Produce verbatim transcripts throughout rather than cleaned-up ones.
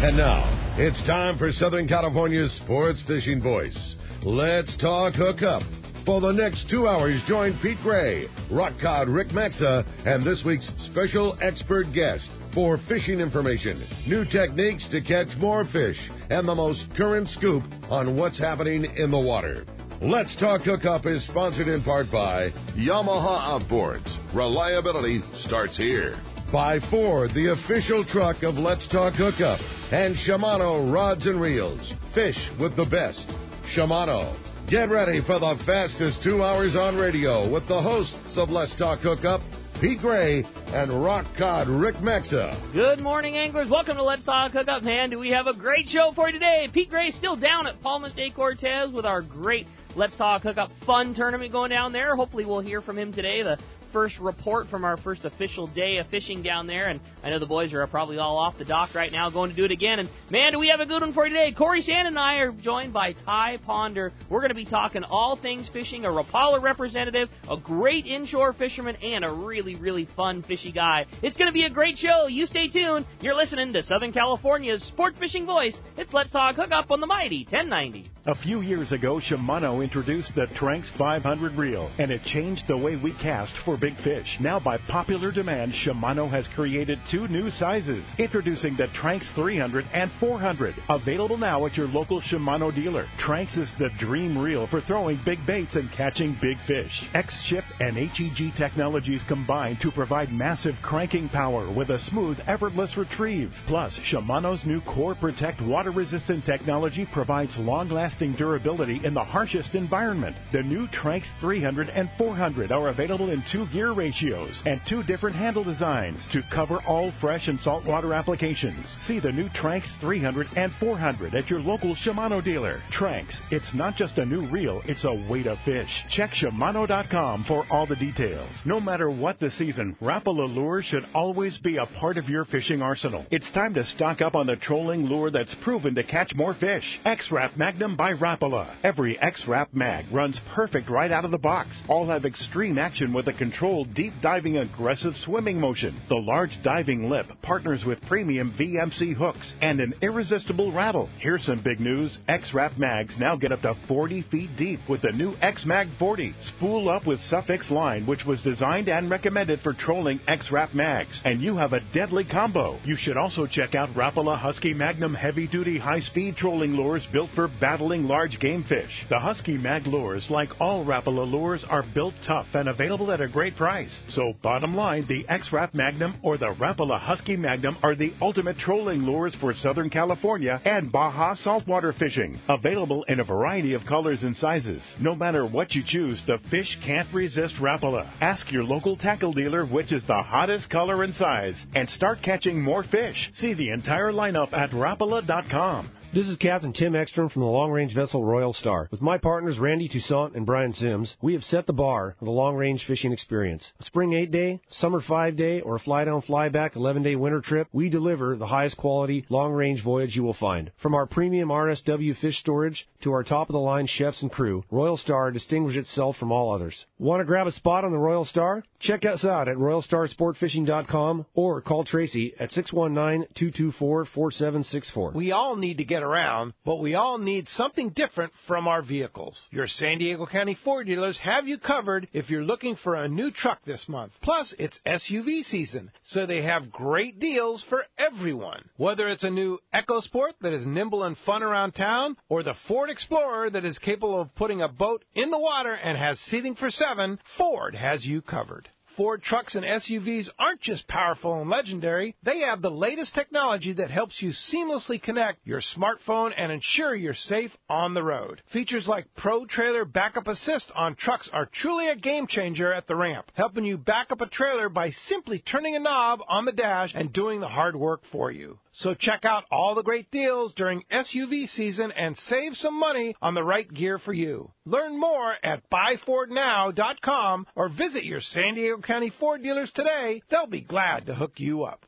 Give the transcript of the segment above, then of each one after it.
And now, it's time for Southern California's sports fishing voice. Let's talk hookup. For the next two hours, join Pete Gray, rock cod Rick Maxa, and this week's special expert guest for fishing information, new techniques to catch more fish, and the most current scoop on what's happening in the water. Let's Talk Hookup is sponsored in part by Yamaha Outboards. Reliability starts here. By Ford, the official truck of Let's Talk Hookup, and Shimano Rods and Reels. Fish with the best. Shimano. Get ready for the fastest two hours on radio with the hosts of Let's Talk Hookup, Pete Gray and rock cod Rick Maxa. Good morning, anglers. Welcome to Let's Talk Hookup, man. Do we have a great show for you today? Pete Gray still down at Palmas de Cortez with our great Let's Talk Hookup fun tournament going down there. Hopefully we'll hear from him today, the first report from our first official day of fishing down there, and I know the boys are probably all off the dock right now going to do it again. And man, do we have a good one for you today. Corey Sand and I are joined by Ty Ponder. We're going to be talking all things fishing, a Rapala representative, a great inshore fisherman, and a really, really fun fishy guy. It's going to be a great show. You stay tuned. You're listening to Southern California's sport fishing voice. It's Let's Talk Hookup on the mighty ten ninety. A few years ago, Shimano introduced the Tranx five hundred reel, and it changed the way we cast for big fish. Now, by popular demand, Shimano has created two new sizes. Introducing the Tranx three hundred and four hundred. Available now at your local Shimano dealer. Tranx is the dream reel for throwing big baits and catching big fish. X-Ship and H E G technologies combine to provide massive cranking power with a smooth, effortless retrieve. Plus, Shimano's new Core Protect water-resistant technology provides long-lasting durability in the harshest environment. The new Tranx three hundred and four hundred are available in two gear ratios and two different handle designs to cover all fresh and saltwater applications. See the new Tranx three hundred and four hundred at your local Shimano dealer. Tranx, it's not just a new reel, it's a way to fish. Check Shimano dot com for all the details. No matter what the season, Rapala lure should always be a part of your fishing arsenal. It's time to stock up on the trolling lure that's proven to catch more fish. X-Rap Magnum by Rapala. Every X-Rap Mag runs perfect right out of the box. All have extreme action with a controlled, deep-diving, aggressive swimming motion. The large diving lip partners with premium V M C hooks and an irresistible rattle. Here's some big news. X-Rap Mags now get up to forty feet deep with the new X-Mag forty. Spool up with Suffix line, which was designed and recommended for trolling X-Rap Mags. And you have a deadly combo. You should also check out Rapala Husky Magnum heavy-duty, high-speed trolling lures built for battling large game fish. The Husky Mag lures, like all Rapala lures, are built tough and available at a great price. So, bottom line, the X-Rap Magnum or the Rapala Husky Magnum are the ultimate trolling lures for Southern California and Baja saltwater fishing. Available in a variety of colors and sizes. No matter what you choose, the fish can't resist Rapala. Ask your local tackle dealer which is the hottest color and size, and start catching more fish. See the entire lineup at Rapala dot com. This is Captain Tim Ekstrom from the long-range vessel Royal Star. With my partners Randy Toussaint and Brian Sims, we have set the bar for the long-range fishing experience. A spring eight-day, summer five-day, or a fly-down, fly-back eleven-day winter trip, we deliver the highest quality long-range voyage you will find. From our premium R S W fish storage to our top-of-the-line chefs and crew, Royal Star distinguishes itself from all others. Want to grab a spot on the Royal Star? Check us out at royal star sport fishing dot com or call Tracy at six one nine, two two four, four seven six four. We all need to get around, but we all need something different from our vehicles. Your San Diego County Ford dealers have you covered if you're looking for a new truck this month. Plus, it's S U V season, so they have great deals for everyone. Whether it's a new EcoSport that is nimble and fun around town, or the Ford Explorer that is capable of putting a boat in the water and has seating for seven, Ford has you covered. Ford trucks and S U Vs aren't just powerful and legendary. They have the latest technology that helps you seamlessly connect your smartphone and ensure you're safe on the road. Features like Pro Trailer Backup Assist on trucks are truly a game changer at the ramp, helping you back up a trailer by simply turning a knob on the dash and doing the hard work for you. So check out all the great deals during S U V season and save some money on the right gear for you. Learn more at buy ford now dot com or visit your San Diego County Ford dealers today. They'll be glad to hook you up.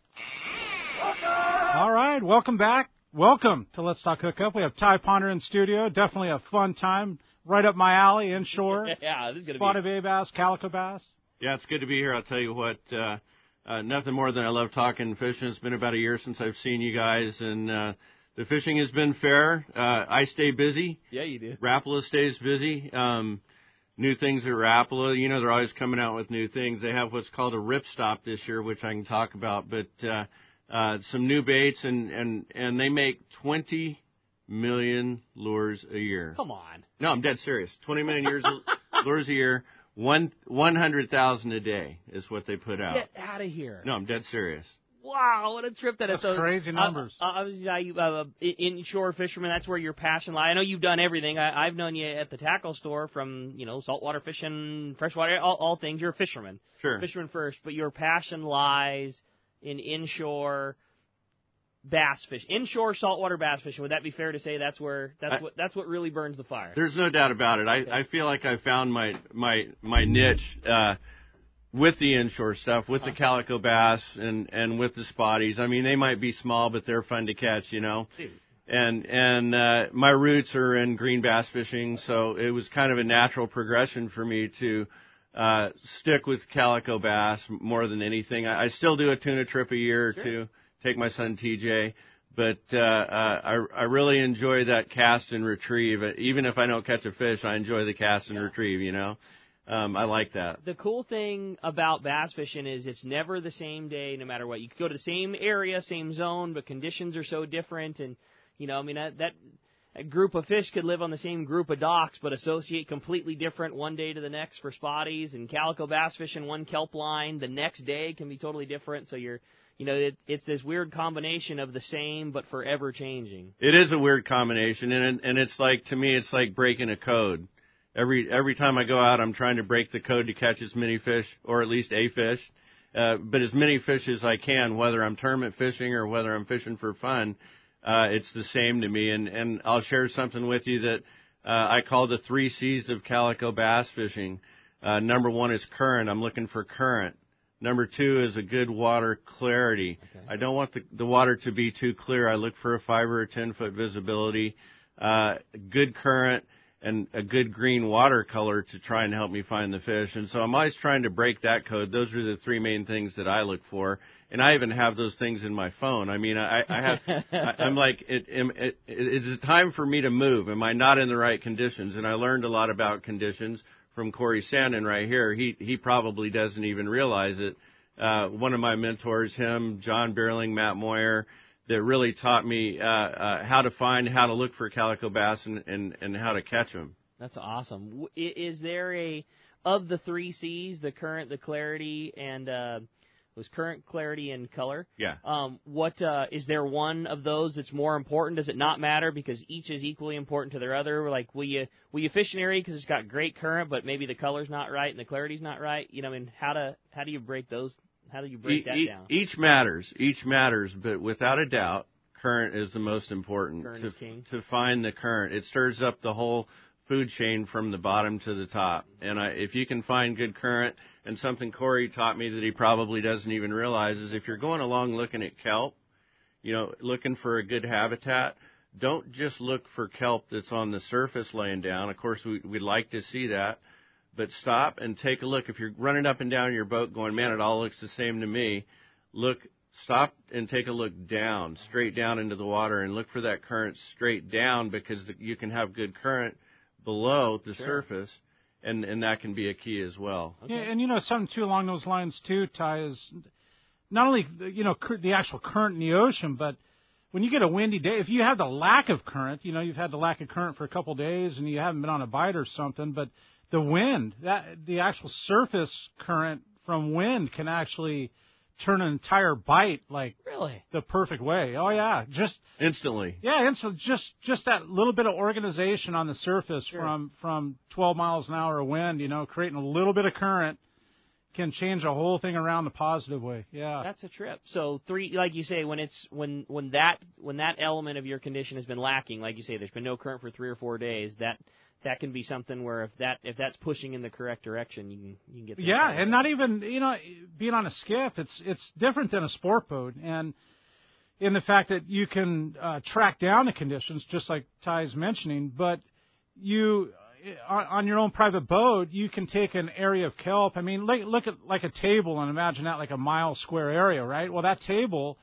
All right, welcome back. Welcome to Let's Talk Hookup. We have Ty Ponder in studio. Definitely a fun time. Right up my alley, inshore. Yeah, this is going to be... Spotted bay bass, calico bass. Yeah, it's good to be here. I'll tell you what, uh, uh, nothing more than I love talking fishing. It's been about a year since I've seen you guys, and uh, the fishing has been fair. Uh, I stay busy. Yeah, you do. Rapala stays busy. Um, new things at Rapala. You know, they're always coming out with new things. They have what's called a rip stop this year, which I can talk about, but uh, uh, some new baits, and, and, and they make twenty million lures a year. Come on. No, I'm dead serious. twenty million years, lures a year. One one hundred thousand a day is what they put out. Get out of here. No, I'm dead serious. Wow, what a trip that is. That's So, crazy numbers. Uh, obviously, uh, uh, inshore fisherman, that's where your passion lies. I know you've done everything. I, I've known you at the tackle store from, you know, saltwater fishing, freshwater, all, all things. You're a fisherman. Sure. Fisherman first, but your passion lies in inshore bass fish, inshore saltwater bass fishing. Would that be fair to say that's where that's I, what that's what really burns the fire? There's no doubt about it. I, okay. I feel like I found my my my niche uh, with the inshore stuff, with huh. the calico bass and and with the spotties. I mean, they might be small, but they're fun to catch, you know. Dude. And and uh, my roots are in green bass fishing, so it was kind of a natural progression for me to uh, stick with calico bass more than anything. I, I still do a tuna trip a year or sure. two. Take my son T J, but uh, uh, I I really enjoy that cast and retrieve. Even if I don't catch a fish, I enjoy the cast and yeah. retrieve. You know, um, I like that. The cool thing about bass fishing is it's never the same day, no matter what. You could go to the same area, same zone, but conditions are so different. And you know, I mean that that a group of fish could live on the same group of docks, but associate completely different one day to the next for spotties. And calico bass fishing, one kelp line, the next day can be totally different. So you're You know, it, it's this weird combination of the same but forever changing. It is a weird combination, and and it's like, to me, it's like breaking a code. Every every time I go out, I'm trying to break the code to catch as many fish, or at least a fish, uh, but as many fish as I can, whether I'm tournament fishing or whether I'm fishing for fun. Uh, it's the same to me, and, and I'll share something with you that uh, I call the three C's of calico bass fishing. Uh, number one is current. I'm looking for current. Number two is a good water clarity. Okay. I don't want the, the water to be too clear. I look for a five or ten foot visibility, uh, good current, and a good green water color to try and help me find the fish. And so I'm always trying to break that code. Those are the three main things that I look for. And I even have those things in my phone. I mean, I, I have, I, I'm like, it, it, it, is it time for me to move? Am I not in the right conditions? And I learned a lot about conditions from Corey Sandin right here. He he probably doesn't even realize it. Uh, one of my mentors, him, John Beerling, Matt Moyer, that really taught me uh, uh, how to find, how to look for calico bass and, and, and how to catch them. That's awesome. Is there a, of the three C's, the current, the clarity, and uh, was current, clarity, and color? Yeah. Um, what uh, is there one of those that's more important? Does it not matter because each is equally important to their other? Like, will you will you fish an area because it's got great current, but maybe the color's not right and the clarity's not right? You know, I mean, how to how do you break those? How do you break e- that e- down? Each matters. Each matters, but without a doubt, current is the most important. Current to, is king. To find the current, it stirs up the whole food chain from the bottom to the top. And I, if you can find good current, and something Corey taught me that he probably doesn't even realize is if you're going along looking at kelp, you know, looking for a good habitat, don't just look for kelp that's on the surface laying down. Of course, we, we'd like to see that, but stop and take a look. If you're running up and down your boat going, man, it all looks the same to me, look, stop and take a look down, straight down into the water, and look for that current straight down because the, you can have good current below the sure. surface, and, and that can be a key as well. Okay. Yeah, and, you know, something, too, along those lines, too, Ty, is not only, you know, the actual current in the ocean, but when you get a windy day, if you have the lack of current, you know, you've had the lack of current for a couple of days and you haven't been on a bite or something, but the wind, that the actual surface current from wind can actually turn an entire bite like really the perfect way. Oh yeah, just instantly. Yeah, instantly. Just just that little bit of organization on the surface sure. from from twelve miles an hour of wind, you know, creating a little bit of current can change the whole thing around the positive way. Yeah, that's a trip. So three, like you say, when it's when when that when that element of your condition has been lacking, like you say, there's been no current for three or four days. That that can be something where if that if that's pushing in the correct direction, you can you can get. Yeah, and not even you know being on a skiff, it's it's different than a sport boat, and in the fact that you can uh, track down the conditions, just like Ty's mentioning, but you on, on your own private boat, you can take an area of kelp. I mean, look, look at like a table and imagine that like a mile square area, right? Well, that table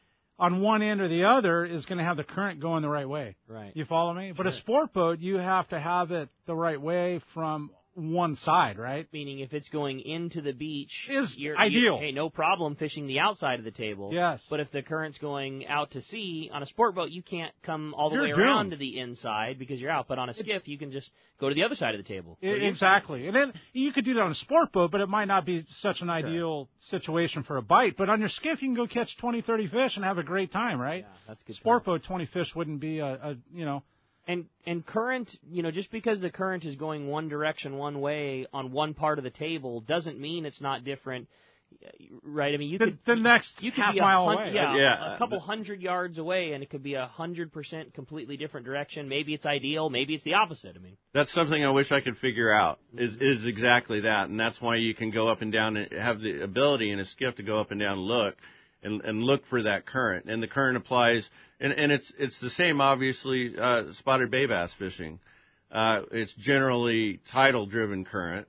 on one end or the other is going to have the current going the right way. Right. You follow me? But Sure. a sport boat, you have to have it the right way from one side, right? Meaning if it's going into the beach, Is you're, ideal. You, hey, no problem fishing the outside of the table. Yes. But if the current's going out to sea, on a sport boat, you can't come all the You're way around doomed. to the inside because you're out. But on a skiff, you can just go to the other side of the table. I, exactly. And then you could do that on a sport boat, but it might not be such an ideal situation for a bite. But on your skiff, you can go catch twenty, thirty fish and have a great time, right? Yeah, that's a good. Sport point. boat, twenty fish wouldn't be a, a you know. And and current, you know, just because the current is going one direction, one way on one part of the table doesn't mean it's not different, right? I mean, you The, could the next you could half be a mile hun- away. yeah, Yeah. a couple hundred yards away, and it could be a hundred percent completely different direction. Maybe it's ideal, maybe it's the opposite. I mean, That's something I wish I could figure out, is is exactly that. And that's why you can go up and down and have the ability in a skiff to go up and down and look and, and look for that current. And the current applies, and, and it's it's the same, obviously, uh, spotted bay bass fishing. Uh, it's generally tidal-driven current.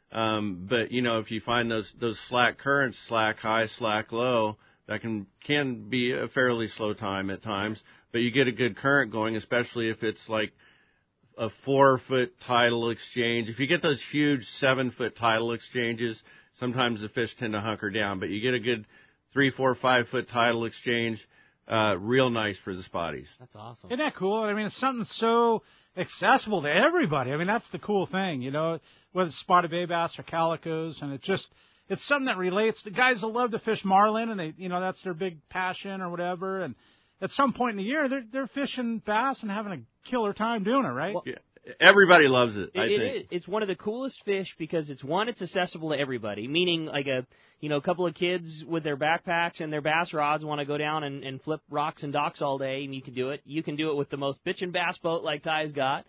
Um, but, you know, if you find those those slack currents, slack high, slack low, that can can be a fairly slow time at times. But you get a good current going, especially if it's like a four-foot tidal exchange. If you get those huge seven-foot tidal exchanges, sometimes the fish tend to hunker down. But you get a good three, four, five-foot tidal exchange, uh, real nice for the spotties. that's awesome. Isn't that cool? I mean, it's something so accessible to everybody. I mean, that's the cool thing, you know, whether it's spotted bay bass or calicos, and it just, it's something that relates to guys that love to fish marlin, and they, you know, that's their big passion or whatever, and at some point in the year, they're they're fishing bass and having a killer time doing it, right? Well, Yeah. Everybody loves it, It, I it think. is. It's one of the coolest fish because it's one, it's accessible to everybody. Meaning, like a you know, a couple of kids with their backpacks and their bass rods want to go down and, and flip rocks and docks all day, and you can do it. You can do it with the most bitchin' bass boat like Ty's got,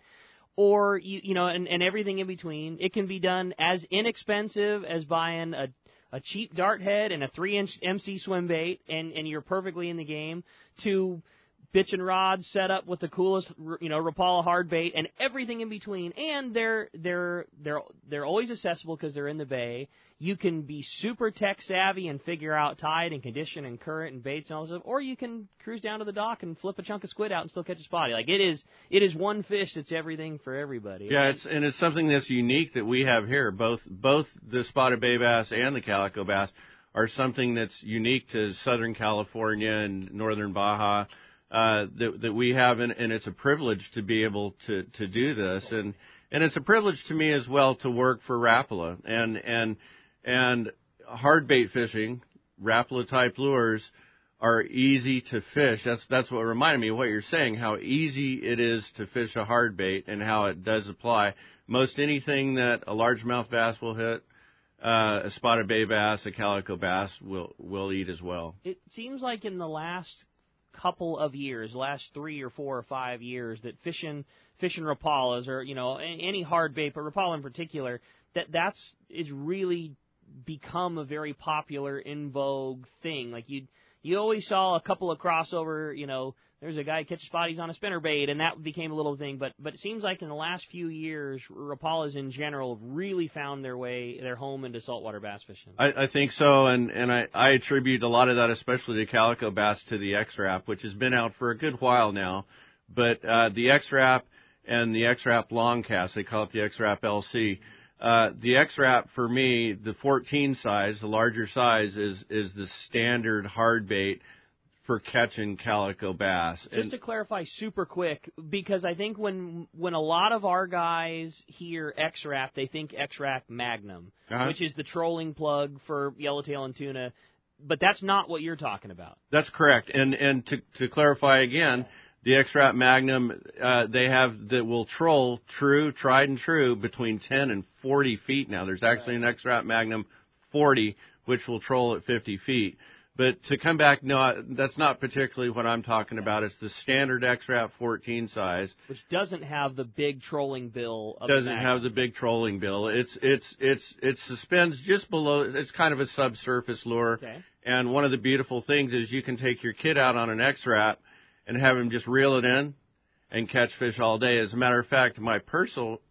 or you you know, and, and everything in between. It can be done as inexpensive as buying a a cheap dart head and a three-inch M C swim bait, and and you're perfectly in the game. To bitchin' rods set up with the coolest, you know, Rapala hard bait and everything in between, and they're they're they're they're always accessible because they're in the bay. You can be super tech savvy and figure out tide and condition and current and baits and all this stuff, or you can cruise down to the dock and flip a chunk of squid out and still catch a spotty. Like it is, it is one fish that's everything for everybody. Yeah, it's and it's something that's unique that we have here. Both both the spotted bay bass and the calico bass are something that's unique to Southern California and Northern Baja. Uh, that, that we have, and, and it's a privilege to be able to, to do this, and and it's a privilege to me as well to work for Rapala, and and and hard bait fishing, Rapala type lures are easy to fish. That's that's what reminded me of what you're saying, how easy it is to fish a hard bait and how it does apply. Most anything that a largemouth bass will hit, uh, a spotted bay bass, a calico bass will will eat as well. It seems like in the last couple of years, last three or four or five years, that fishing fishing Rapalas or you know any hard bait, but Rapala in particular, that that's is really become a very popular, in vogue thing. Like you you always saw a couple of crossover, you know, there's a guy who catches spotties on a spinnerbait, and that became a little thing. But but it seems like in the last few years, Rapalas in general have really found their way, their home into saltwater bass fishing. I, I think so, and, and I, I attribute a lot of that, especially the calico bass, to the X-Rap, which has been out for a good while now. But uh, the X-Rap and the X-Rap long cast, they call it the X-Rap L C. Uh, the X-Rap, for me, the fourteen size, the larger size, is is the standard hard bait for catching calico bass. Just And to clarify super quick, because I think when when a lot of our guys hear X-Rap, they think X-Rap Magnum, Uh-huh. which is the trolling plug for yellowtail and tuna, but that's not what you're talking about. That's correct. And and to to clarify again, the X-Rap Magnum, uh, they have that will troll true, tried and true, between ten and forty feet now. There's actually an X-Rap Magnum forty, which will troll at fifty feet. But to come back, no, that's not particularly what I'm talking about. It's the standard X-Rap fourteen size. Which doesn't have the big trolling bill of Doesn't the have the big trolling bill. It's it's it's it suspends just below. It's kind of a subsurface lure. Okay. And one of the beautiful things is you can take your kid out on an X-Rap and have him just reel it in and catch fish all day. As a matter of fact, my personal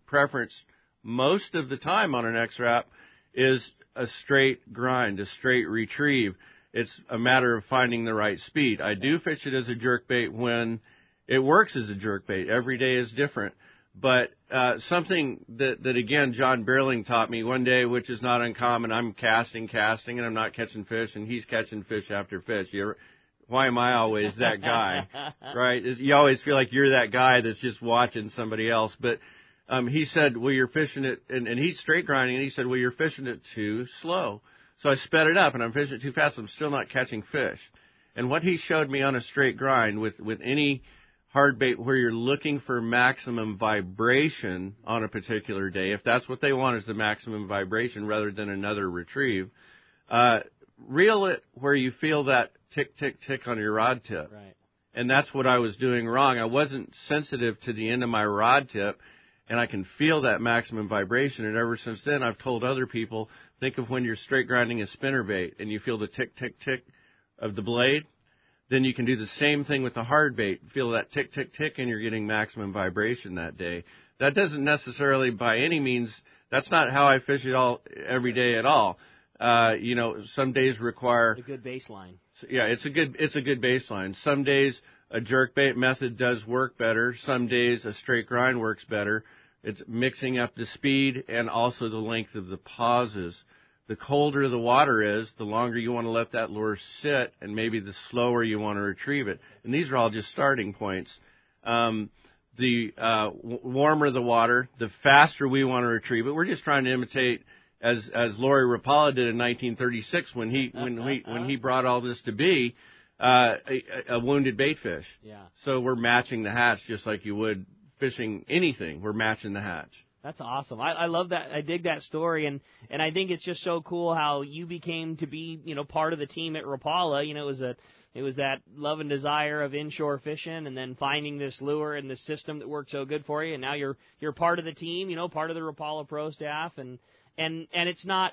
preference most of the time on an X-Rap is a straight grind, a straight retrieve. It's a matter of finding the right speed. I do fish it as a jerkbait when it works as a jerkbait. Every day is different. But uh, something that, that, again, John Beerling taught me one day, which is not uncommon, I'm casting, casting, and I'm not catching fish, and he's catching fish after fish. You ever, why am I always that guy, right? You always feel like you're that guy that's just watching somebody else. But um, he said, well, you're fishing it, and, and he's straight grinding, and he said, well, you're fishing it too slow. So I sped it up, and I'm fishing it too fast. I'm still not catching fish. And what he showed me on a straight grind with, with any hard bait where you're looking for maximum vibration on a particular day, if that's what they want is the maximum vibration rather than another retrieve, uh, reel it where you feel that tick, tick, tick on your rod tip. Right. And that's what I was doing wrong. I wasn't sensitive to the end of my rod tip, and I can feel that maximum vibration. And ever since then, I've told other people, think of when you're straight grinding a spinnerbait and you feel the tick, tick, tick of the blade. Then you can do the same thing with the hard bait. Feel that tick, tick, tick, and you're getting maximum vibration that day. That doesn't necessarily, by any means, that's not how I fish it all every day at all. Uh, you know, some days require a good baseline. Yeah, it's a good it's a good baseline. Some days a jerkbait method does work better. Some days a straight grind works better. It's mixing up the speed and also the length of the pauses. The colder the water is, the longer you want to let that lure sit, and maybe the slower you want to retrieve it. And these are all just starting points. Um, the uh, w- warmer the water, the faster we want to retrieve it. We're just trying to imitate, as as Laurie Rapala did in nineteen thirty-six when he when we when he brought all this to be, uh, a, a wounded bait fish. Yeah. So we're matching the hatch just like you would fishing anything. We're matching the hatch. That's awesome. I, I love that. I dig that story, and, and I think it's just so cool how you became to be, you know, part of the team at Rapala. You know, it was a, it was that love and desire of inshore fishing, and then finding this lure and this system that worked so good for you. And now you're you're part of the team. You know, part of the Rapala Pro staff, and and and it's not.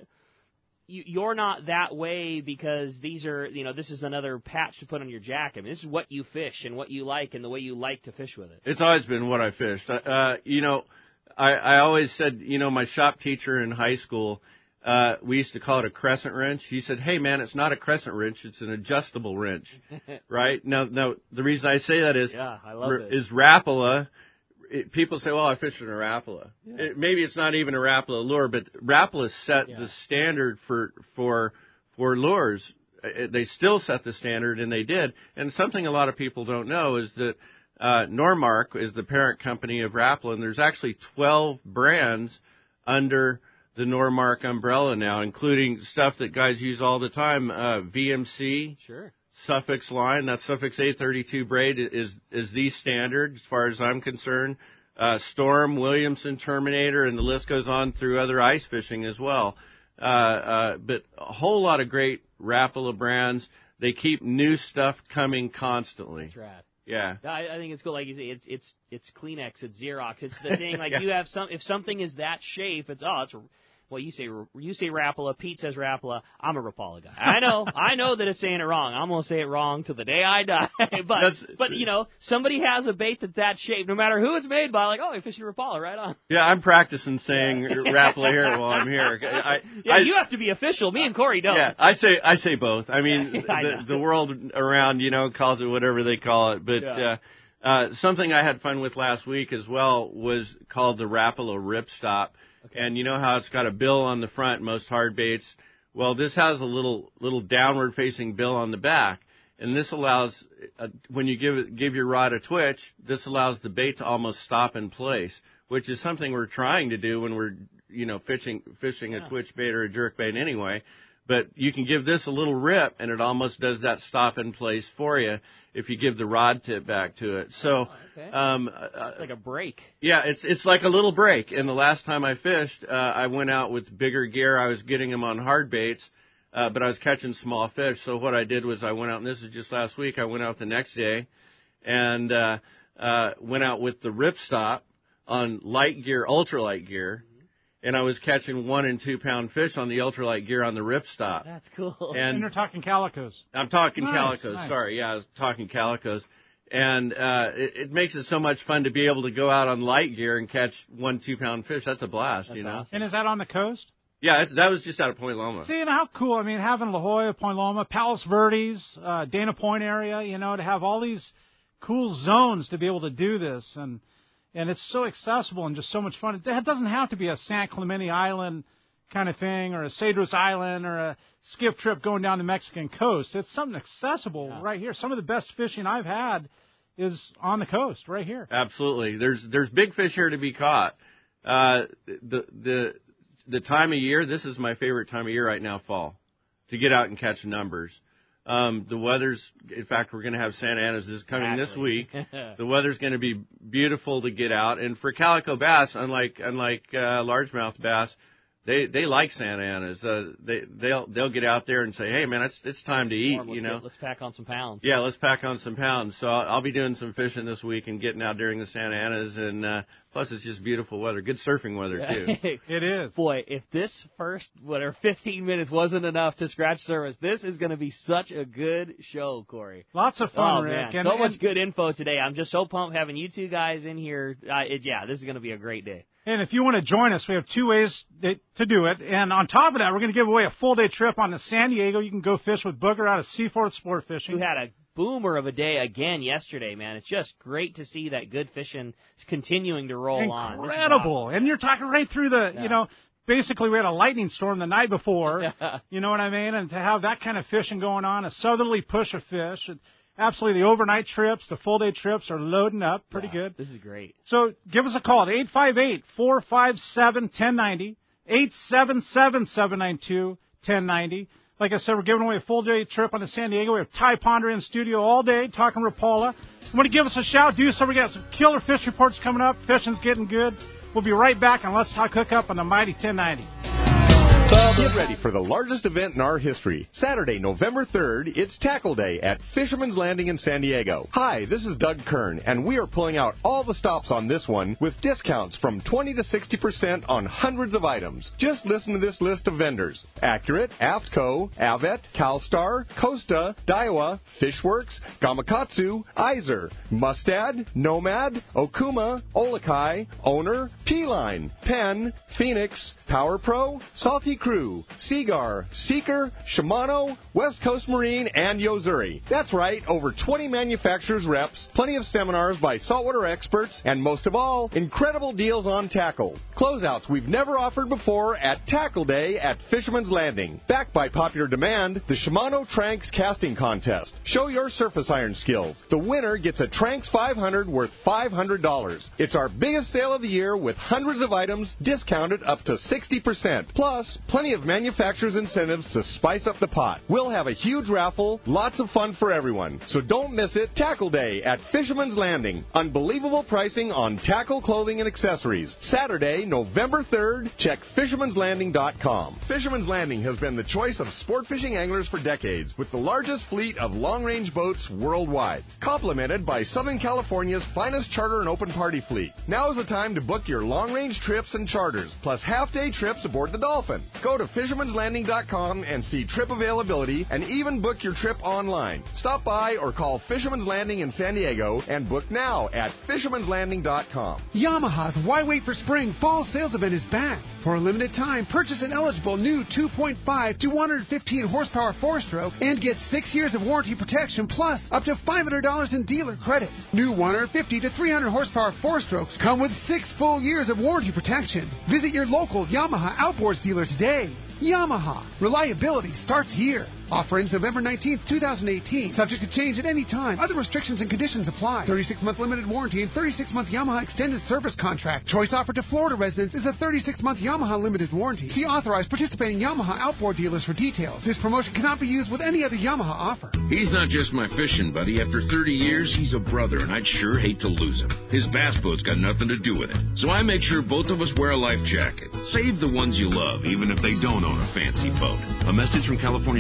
You're not that way because these are, you know, this is another patch to put on your jacket. I mean, this is what you fish and what you like and the way you like to fish with it. It's always been what I fished. Uh, you know. I, I always said, you know, my shop teacher in high school, uh, we used to call it a crescent wrench. He said, hey, man, it's not a crescent wrench. It's an adjustable wrench, right? Now, now, the reason I say that is, yeah, I love it. is Rapala. It, people say, well, I fished in a Rapala. Yeah. It, maybe it's not even a Rapala lure, but Rapala set yeah. the standard for, for, for lures. It, they still set the standard, and they did. And something a lot of people don't know is that Uh, Normark is the parent company of Rapala, and there's actually twelve brands under the Normark umbrella now, including stuff that guys use all the time. Uh, V M C, sure. Suffix line, that Suffix A thirty-two braid is is the standard as far as I'm concerned. Uh, Storm, Williamson, Terminator, and the list goes on through other ice fishing as well. Uh, uh, but a whole lot of great Rapala brands. They keep new stuff coming constantly. That's right. Yeah, I, I think it's cool. Like you say, it's it's it's Kleenex, it's Xerox, it's the thing. Like yeah. you have some. If something is that shape, it's oh, it's. Well, you say you say Rapala. Pete says Rapala. I'm a Rapala guy. I know. I know that it's saying it wrong. I'm gonna say it wrong till the day I die. but that's, but you know, somebody has a bait that's that shape. No matter who it's made by, like, oh, you're fishing Rapala, right on. Yeah, I'm practicing saying Rapala here while I'm here. I, yeah, I, you have to be official. Me and Corey don't. Yeah, I say I say both. I mean, I the, the world around, you know, calls it whatever they call it. But yeah. uh, uh, something I had fun with last week as well was called the Rapala Ripstop. Okay. And you know how it's got a bill on the front, most hard baits? Well, this has a little little downward-facing bill on the back, and this allows, uh, when you give it, give your rod a twitch, this allows the bait to almost stop in place, which is something we're trying to do when we're, you know, fishing fishing yeah. a twitch bait or a jerk bait anyway. But you can give this a little rip, and it almost does that stop in place for you if you give the rod tip back to it. So, oh, okay. um, it's like a break. Yeah, it's it's like a little break. And the last time I fished, uh, I went out with bigger gear. I was getting them on hard baits, uh, but I was catching small fish. So what I did was I went out, and this is just last week. I went out the next day, and uh, uh, went out with the Ripstop on light gear, ultralight gear. And I was catching one and two pound fish on the ultralight gear on the Ripstop. That's cool. And, and you're talking calicos. I'm talking nice, calicos. Nice. Sorry, yeah, I was talking calicos. And uh, it, it makes it so much fun to be able to go out on light gear and catch one, two-pound fish. That's a blast, That's you know. awesome. And is that on the coast? Yeah, it's, that was just out of Point Loma. See, and how cool. I mean, having La Jolla, Point Loma, Palos Verdes, uh, Dana Point area, you know, to have all these cool zones to be able to do this. And and it's so accessible and just so much fun. It doesn't have to be a San Clemente Island kind of thing or a Cedros Island or a skiff trip going down the Mexican coast. It's something accessible yeah. right here. Some of the best fishing I've had is on the coast right here. Absolutely. There's there's big fish here to be caught. Uh, the the the time of year, this is my favorite time of year right now, fall, to get out and catch numbers. Um, the weather's, in fact, we're going to have Santa Ana's this coming exactly. this week. The weather's going to be beautiful to get out. And for calico bass, unlike unlike uh, largemouth bass, They they like Santa Ana's. Uh, they they'll they'll get out there and say, hey man, it's it's time to eat. Warm, you know, get, let's pack on some pounds. Yeah, let's pack on some pounds. So I'll, I'll be doing some fishing this week and getting out during the Santa Ana's, and uh, plus it's just beautiful weather, good surfing weather too. It is. Boy, if this first whatever fifteen minutes wasn't enough to scratch surface, this is going to be such a good show, Corey. Lots of fun, oh, Rick. Man. And, so and, much good info today. I'm just so pumped having you two guys in here. Uh, it, yeah, this is going to be a great day. And if you want to join us, we have two ways to do it. And on top of that, we're going to give away a full-day trip on to San Diego. You can go fish with Booger out of Seaforth Sport Fishing. Who had a boomer of a day again yesterday, man. It's just great to see that good fishing continuing to roll Incredible. on. Incredible. Awesome. And you're talking right through the, yeah. you know, basically we had a lightning storm the night before. You know what I mean? And to have that kind of fishing going on, a southerly push of fish. It, Absolutely. The overnight trips, the full-day trips are loading up pretty yeah, good. This is great. So give us a call at eight five eight, four five seven, one zero nine zero, eight seven seven, seven nine two, one zero nine zero. Like I said, we're giving away a full-day trip on to San Diego. We have Ty Ponder in studio all day talking Rapala. You want to give us a shout? Do so. We got some killer fish reports coming up. Fishing's getting good. We'll be right back on Let's Talk Hookup on the Mighty ten ninety. Get ready for the largest event in our history. Saturday, November third, it's Tackle Day at Fisherman's Landing in San Diego. Hi, this is Doug Kern, and we are pulling out all the stops on this one with discounts from twenty to sixty percent on hundreds of items. Just listen to this list of vendors. Accurate, Aftco, Avet, CalStar, Costa, Daiwa, Fishworks, Gamakatsu, Iser, Mustad, Nomad, Okuma, Olakai, Owner, P-Line, Penn, Phoenix, Power Pro, Salty Crew, Seagar, Seeker, Shimano, West Coast Marine, and Yozuri. That's right, over twenty manufacturers reps, plenty of seminars by saltwater experts, and most of all, incredible deals on tackle. Closeouts we've never offered before at Tackle Day at Fisherman's Landing. Backed by popular demand, the Shimano Tranx Casting Contest. Show your surface iron skills. The winner gets a Tranx five hundred worth five hundred dollars. It's our biggest sale of the year with hundreds of items discounted up to sixty percent. Plus, plenty of manufacturers' incentives to spice up the pot. We'll have a huge raffle, lots of fun for everyone. So don't miss it. Tackle Day at Fisherman's Landing. Unbelievable pricing on tackle, clothing, and accessories. Saturday, November third. Check fishermans landing dot com. Fisherman's Landing has been the choice of sport fishing anglers for decades, with the largest fleet of long-range boats worldwide, complemented by Southern California's finest charter and open party fleet. Now is the time to book your long-range trips and charters, plus half-day trips aboard the Dolphin. Go to fishermans landing dot com and see trip availability and even book your trip online. Stop by or call Fisherman's Landing in San Diego and book now at fishermans landing dot com. Yamaha's Why Wait for Spring Fall Sales Event is back. For a limited time, purchase an eligible new two point five to one hundred fifteen horsepower four-stroke and get six years of warranty protection plus up to five hundred dollars in dealer credit. New one hundred fifty to three hundred horsepower four-strokes come with six full years of warranty protection. Visit your local Yamaha Outboards dealer today. Yamaha. Reliability starts here. Offer ends November nineteenth, twenty eighteen. Subject to change at any time. Other restrictions and conditions apply. thirty-six month limited warranty and thirty-six month Yamaha extended service contract. Choice offered to Florida residents is a thirty-six month Yamaha limited warranty. See authorized participating Yamaha outboard dealers for details. This promotion cannot be used with any other Yamaha offer. He's not just my fishing buddy. After thirty years, he's a brother, and I'd sure hate to lose him. His bass boat's got nothing to do with it. So I make sure both of us wear a life jacket. Save the ones you love, even if they don't own a fancy boat. A message from California State Parks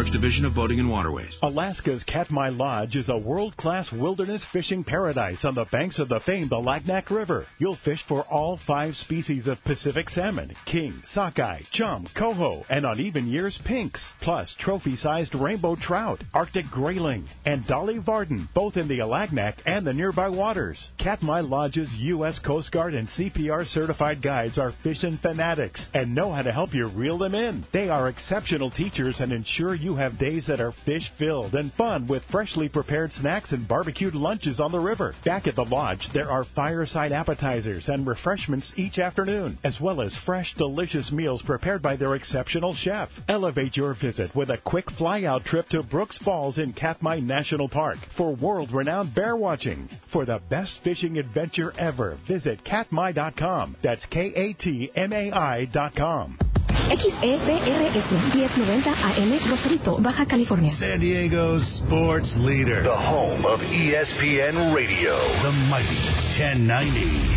Parks Division of Boating and Waterways. Alaska's Katmai Lodge is a world-class wilderness fishing paradise on the banks of the famed Alagnak River. You'll fish for all five species of Pacific salmon, king, sockeye, chum, coho, and on even years, pinks, plus trophy-sized rainbow trout, Arctic grayling, and Dolly Varden, both in the Alagnak and the nearby waters. Katmai Lodge's U S Coast Guard and C P R certified guides are fishing fanatics and know how to help you reel them in. They are exceptional teachers and ensure you have days that are fish-filled and fun with freshly prepared snacks and barbecued lunches on the river. Back at the lodge, there are fireside appetizers and refreshments each afternoon, as well as fresh, delicious meals prepared by their exceptional chef. Elevate your visit with a quick fly-out trip to Brooks Falls in Katmai National Park for world-renowned bear watching. For the best fishing adventure ever, visit katmai dot com. That's K A T M A I dot com. X E P R S ten ninety A M, Rosarito, Baja California. San Diego's sports leader. The home of E S P N Radio. The mighty ten ninety.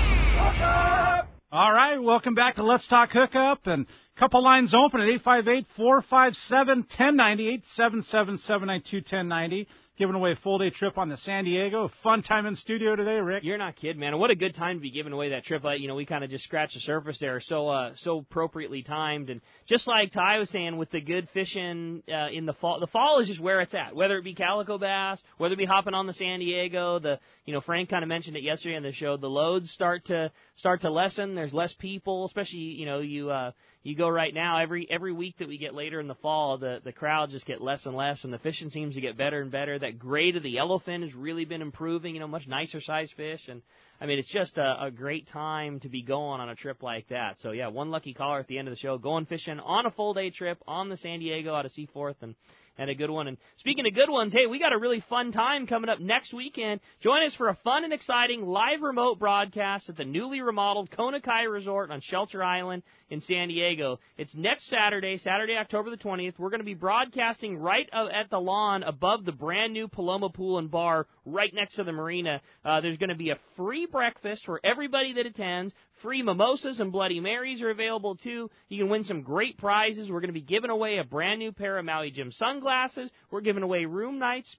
All right, welcome back to Let's Talk Hookup. And a couple lines open at eight five eight, four five seven, one oh nine oh, eight seven seven, seven nine two, one oh nine oh. Giving away a full-day trip on the San Diego. Fun time in studio today, Rick. You're not kidding, man. And what a good time to be giving away that trip. Uh, you know, we kind of just scratched the surface there. So uh, so appropriately timed. And just like Ty was saying, with the good fishing uh, in the fall, the fall is just where it's at. Whether it be calico bass, whether it be hopping on the San Diego, the you know, Frank kind of mentioned it yesterday on the show, the loads start to start to lessen. There's less people, especially, you know, you uh, you go right now, every every week that we get later in the fall, the, the crowd just get less and less, and the fishing seems to get better and better. That grade of the yellowfin has really been improving, you know, much nicer size fish. And, I mean, it's just a, a great time to be going on a trip like that. So, yeah, one lucky caller at the end of the show going fishing on a full-day trip on the San Diego out of Seaforth, and and a good one. And speaking of good ones, hey, we got a really fun time coming up next weekend. Join us for a fun and exciting live remote broadcast at the newly remodeled Kona Kai Resort on Shelter Island in San Diego. It's next Saturday, Saturday, October the twentieth. We're going to be broadcasting right at the lawn above the brand new Paloma Pool and Bar right next to the marina. Uh, there's going to be a free breakfast for everybody that attends. Free mimosas and Bloody Marys are available, too. You can win some great prizes. We're going to be giving away a brand new pair of Maui Jim sunglasses. We're giving away room nights.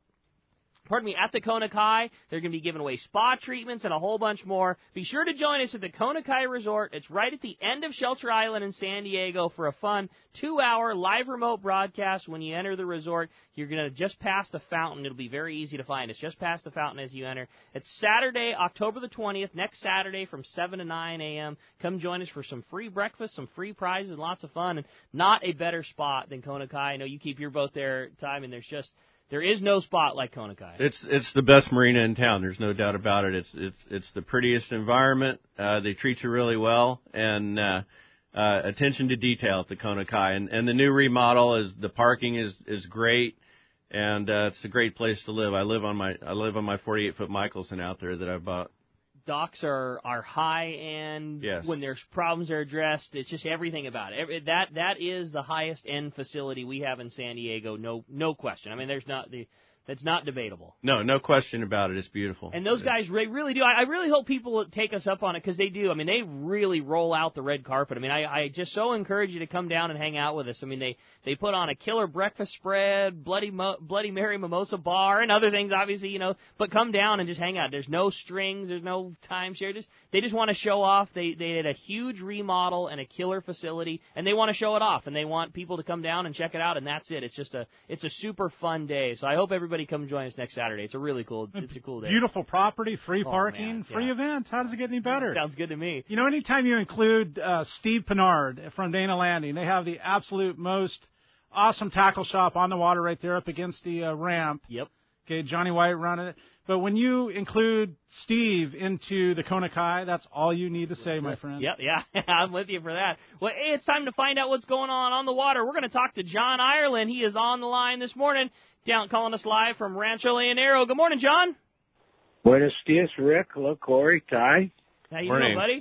Pardon me, at the Kona Kai. They're going to be giving away spa treatments and a whole bunch more. Be sure to join us at the Kona Kai Resort. It's right at the end of Shelter Island in San Diego for a fun two-hour live remote broadcast. When you enter the resort, you're going to just pass the fountain. It'll be very easy to find. It's just past the fountain as you enter. It's Saturday, October the twentieth, next Saturday from seven to nine a.m. Come join us for some free breakfast, some free prizes, and lots of fun. And not a better spot than Kona Kai. I know you keep your boat there, Ty, and there's just... There is no spot like Kona Kai. It's it's the best marina in town. There's no doubt about it. It's it's it's the prettiest environment. Uh, they treat you really well, and uh, uh, attention to detail at the Kona Kai. And and the new remodel is the parking is is great, and uh, it's a great place to live. I live on my I live on my forty-eight foot Michelson out there that I bought. Docks are, are high end. Yes. When there's problems are addressed. It's just everything about it. Every, that that is the highest end facility we have in San Diego. No no question. I mean, there's not the that's not debatable. No, no question about it. It's beautiful. And those guys they really do. I, I really hope people take us up on it because they do. I mean, they really roll out the red carpet. I mean, I, I just so encourage you to come down and hang out with us. I mean, they, they put on a killer breakfast spread, Bloody Mo, Bloody Mary mimosa bar, and other things, obviously, you know. But come down and just hang out. There's no strings. There's no timeshare. Just they just want to show off. They they did a huge remodel and a killer facility, and they want to show it off. And they want people to come down and check it out. And that's it. It's just a it's a super fun day. So I hope everybody come join us next Saturday. It's a really cool. It's a cool day. Beautiful property, free oh, parking, man, free yeah. event. How does it get any better? Sounds good to me. You know, anytime you include uh, Steve Pinard from Dana Landing, they have the absolute most awesome tackle shop on the water right there up against the uh, ramp. Yep. Okay, Johnny White running it. But when you include Steve into the Kona Kai, that's all you need to say, my friend. Yep, yeah, I'm with you for that. Well, hey, it's time to find out what's going on on the water. We're going to talk to John Ireland. He is on the line this morning, down calling us live from Rancho Leonero. Good morning, John. Buenos dias, Rick. Hello, Corey, Ty. How you morning. doing, buddy?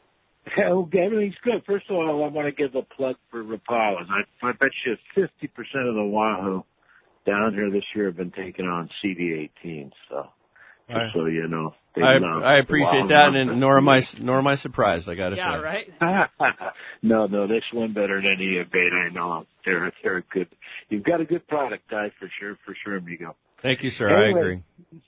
Well, everything's good. First of all, I want to give a plug for Rapalas. I, I bet you fifty percent of the Wahoo down here this year have been taking on C D eighteen, so I, so you know. I, I appreciate that, and nor am I nor am I surprised. I got to yeah, say. Yeah, right. no, no, they swim better than any bait I know. They're they're good. You've got a good product, Ty, for sure, for sure, amigo. Thank you, sir. Anyway, I agree.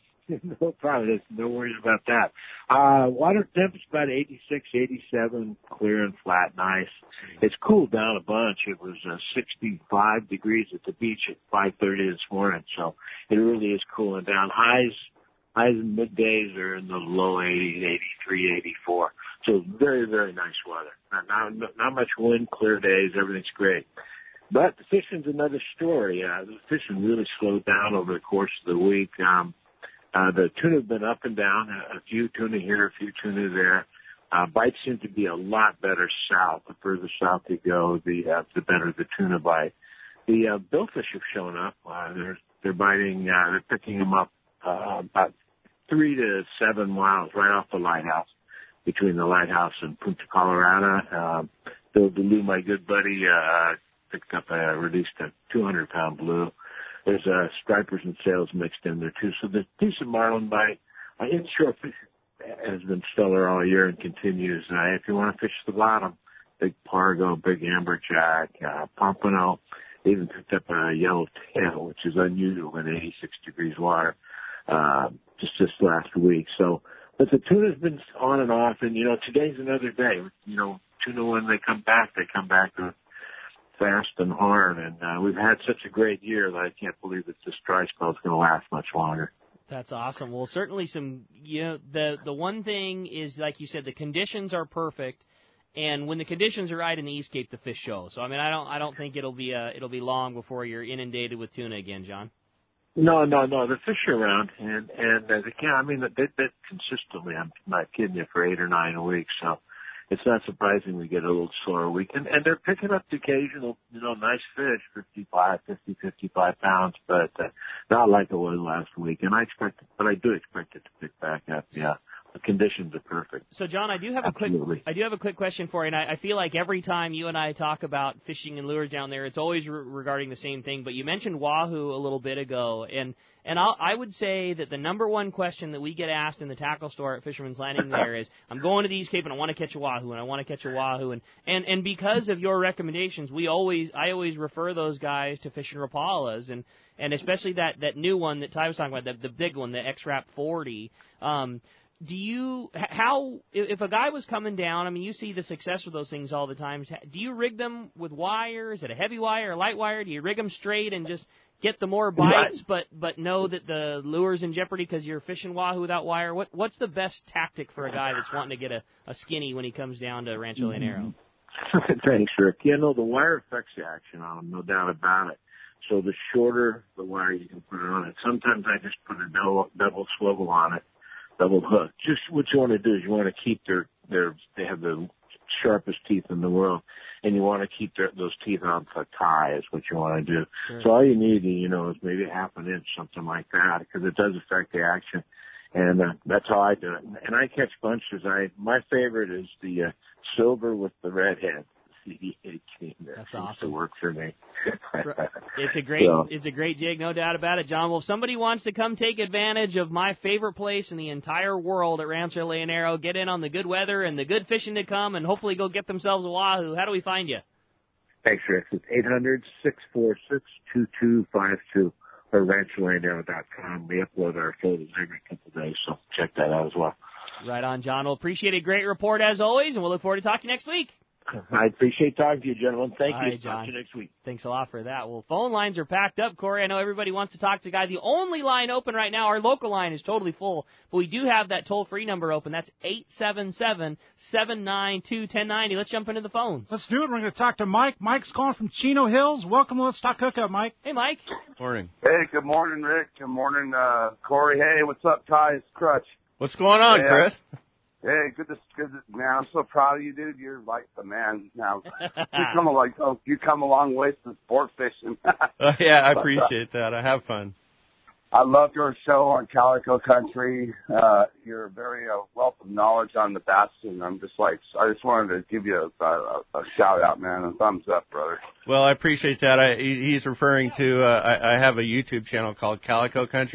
No problem. There's no worries about that. Uh, water temp is about eighty-six, eighty-seven, clear and flat, nice. It's cooled down a bunch. It was uh, sixty-five degrees at the beach at five thirty this morning, so it really is cooling down. Highs, highs and middays are in the low eighties, eighty-three, eighty-four. So very, very nice weather. Not, not, not much wind, clear days, everything's great. But the fishing's another story. Uh, the fishing really slowed down over the course of the week. Um, Uh, the tuna have been up and down, a, a few tuna here, a few tuna there. Uh, bites seem to be a lot better south. The further south you go, the, uh, the better the tuna bite. The, uh, billfish have shown up. Uh, they're, they're biting, uh, they're picking them up, uh, about three to seven miles right off the lighthouse, between the lighthouse and Punta Colorado. Uh, Bill DeLue, my good buddy, uh, picked up a, released a two hundred pound blue. There's uh, stripers and sails mixed in there, too. So there's decent marlin bite. Uh, inshore fish has been stellar all year and continues. Uh, if you want to fish the bottom, big pargo, big amberjack, uh, pompano, they even picked up a yellow tail, which is unusual in eighty-six degrees water, uh, just this last week. So, but the tuna's been on and off, and, you know, today's another day. You know, tuna, when they come back, they come back to fast and hard, and uh, we've had such a great year that I can't believe that this dry spell is going to last much longer. That's awesome. Well, certainly some, you know, the the one thing is, like you said, the conditions are perfect, and when the conditions are right in the East Cape, the fish show. So, I mean, I don't I don't think it'll be uh, it'll be long before you're inundated with tuna again, John. No, no, no. The fish are around, and and uh, they can. I mean, they they consistently. I'm not kidding you, for eight or nine a week. So it's not surprising we get a little slower week. And, and they're picking up the occasional, you know, nice fish, fifty-five, fifty, fifty-five pounds, but uh, not like it was last week. And I expect it, but I do expect it to pick back up. Yeah. The conditions are perfect. So, John, I do have Absolutely. a quick, I do have a quick question for you, and I, I feel like every time you and I talk about fishing and lures down there, it's always re- regarding the same thing. But you mentioned wahoo a little bit ago, and and I'll, I would say that the number one question that we get asked in the tackle store at Fisherman's Landing there is, I'm going to the East Cape and I want to catch a wahoo, and I want to catch a wahoo, and and and because of your recommendations, we always, I always refer those guys to fishing Rapalas, and and especially that that new one that Ty was talking about, the the big one, the X-Rap forty. Um, Do you, how, if a guy was coming down, I mean, you see the success with those things all the time. Do you rig them with wire? Is it a heavy wire, a light wire? Do you rig them straight and just get the more bites, but but know that the lure's in jeopardy because you're fishing wahoo without wire? What What's the best tactic for a guy that's wanting to get a, a skinny when he comes down to Rancho Leonero? Thanks, Rick. You know, the wire affects the action on them, no doubt about it. So the shorter the wire you can put it on it. Sometimes I just put a double, double swivel on it. Double hook. Just what you want to do is you want to keep their, their, they have the sharpest teeth in the world, and you want to keep their, those teeth on the tie is what you want to do. Sure. So all you need, you know, is maybe half an inch, something like that, because it does affect the action. And uh, that's how I do it. And I catch bunches. I, my favorite is the uh, silver with the red head. C D eighteen. That That's seems awesome. to work for me. It's a great, so. it's a great jig, no doubt about it, John. Well, if somebody wants to come take advantage of my favorite place in the entire world at Rancho Leonero, get in on the good weather and the good fishing to come, and hopefully go get themselves a wahoo, how do we find you? Thanks, Rick. It's eight hundred, six four six, two two five two or rancho leonero dot com. We upload our photos every couple of days, so check that out as well. Right on, John. Well, appreciate a great report as always, and we'll look forward to talking next week. I appreciate talking to you, gentlemen. Thank All you. right, John. Talk to you next week. Thanks a lot for that. Well, phone lines are packed up, Corey. I know everybody wants to talk to the guy. The only line open right now, our local line is totally full, but we do have that toll-free number open. That's eight seven seven, seven nine two, one zero nine zero. Let's jump into the phones. Let's do it. We're going to talk to Mike. Mike's calling from Chino Hills. Welcome to Let's Talk Hookup, Mike. Hey, Mike. Morning. Hey, good morning, Rick. Good morning, uh, Corey. Hey, what's up, Ty? It's Crutch. What's going on, hey, Chris? Hey, good to, good to, man, I'm so proud of you, dude. You're like the man now. You come a like, oh, you come a long way since sport fishing. Oh, yeah, I appreciate that. I have fun. I love your show on Calico Country. Uh, you're very uh, wealth of knowledge on the bass, and I'm just like, I just wanted to give you a, a, a shout out, man, a thumbs up, brother. Well, I appreciate that. I, he, he's referring to, uh, I, I have a YouTube channel called Calico Country,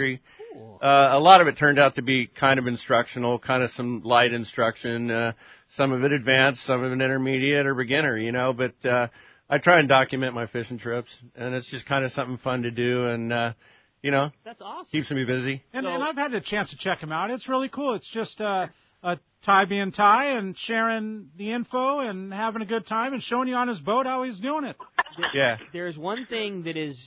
Cool. Uh, a lot of it turned out to be kind of instructional, kind of some light instruction, uh, some of it advanced, some of it intermediate or beginner, you know, but, uh, I try and document my fishing trips, and it's just kind of something fun to do, and, uh, you know, that's awesome. Keeps me busy. And, So- and I've had a chance to check him out. It's really cool. It's just uh, uh, Ty being Ty and sharing the info and having a good time and showing you on his boat how he's doing it. Yeah. There's one thing that is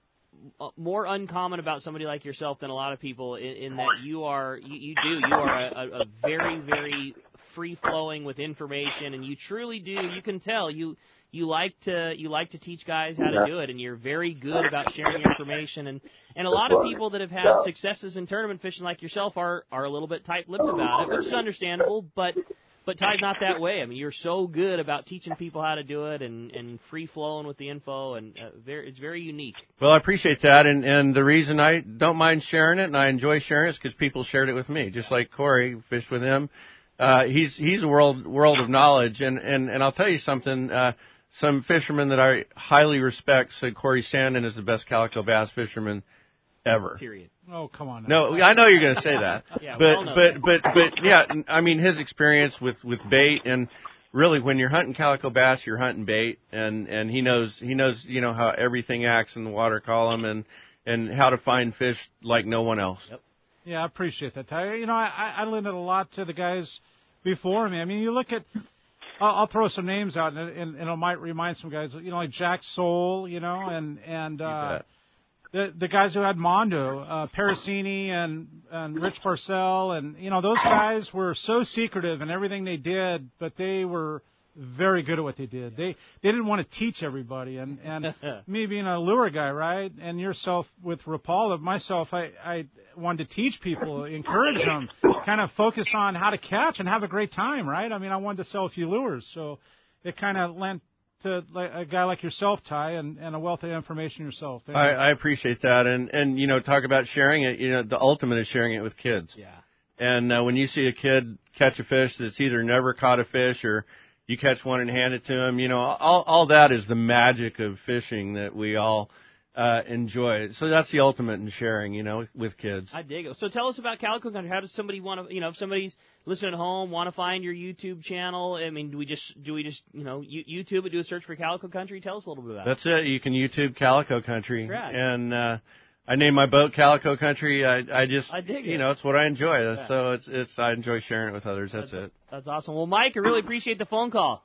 uh, more uncommon about somebody like yourself than a lot of people in, in that you are you, you do you are a, a, a very very free flowing with information, and you truly do. You can tell you. You like to you like to teach guys how to do it, and you're very good about sharing information. And, and a lot of people that have had successes in tournament fishing like yourself are, are a little bit tight-lipped about it, which is understandable. But but Ty's not that way. I mean, you're so good about teaching people how to do it and, and free flowing with the info, and uh, very, it's very unique. Well, I appreciate that, and and the reason I don't mind sharing it and I enjoy sharing it is because people shared it with me, just like Corey fished with him. Uh, he's he's a world world of knowledge, and and and I'll tell you something. Uh, Some fishermen that I highly respect said Corey Sandin is the best calico bass fisherman ever. Period. Oh, come on. No, I know you're going to say that. Yeah, but, well but, but, but, yeah, I mean, his experience with, with bait, and really when you're hunting calico bass, you're hunting bait, and, and he knows, he knows, you know, how everything acts in the water column and, and how to find fish like no one else. Yep. Yeah, I appreciate that, Ty. You know, I, I lend it a lot to the guys before me. I mean, you look at, I'll, I'll throw some names out, and, and, and it might remind some guys, you know, like Jack Soul, you know, and, and, uh, the, the guys who had Mondo, uh, Parasini and, and Rich Parcell, and, you know, those guys were so secretive in everything they did, but they were very good at what they did. They, they didn't want to teach everybody, and, and me being a lure guy, right, and yourself with Rapala, myself, I, I wanted to teach people, encourage them, kind of focus on how to catch and have a great time, right? I mean, I wanted to sell a few lures, so it kind of lent to a guy like yourself, Ty, and, and a wealth of information yourself. I, I appreciate that, and and you know, talk about sharing it. You know, the ultimate is sharing it with kids. Yeah. And uh, when you see a kid catch a fish that's either never caught a fish or you catch one and hand it to him, you know, all all that is the magic of fishing that we all uh, enjoy. So that's the ultimate in sharing, you know, with kids. I dig it. So tell us about Calico Country. How does somebody want to, you know, if somebody's listening at home, want to find your YouTube channel? I mean, do we just, do we just, you know, YouTube it, do a search for Calico Country? Tell us a little bit about That's it. it. You can YouTube Calico Country. Right. And uh, I named my boat Calico Country. I, I just, I dig it. you know, it's what I enjoy. Yeah. So it's, it's, I enjoy sharing it with others. That's, That's it. That's awesome. Well, Mike, I really appreciate the phone call.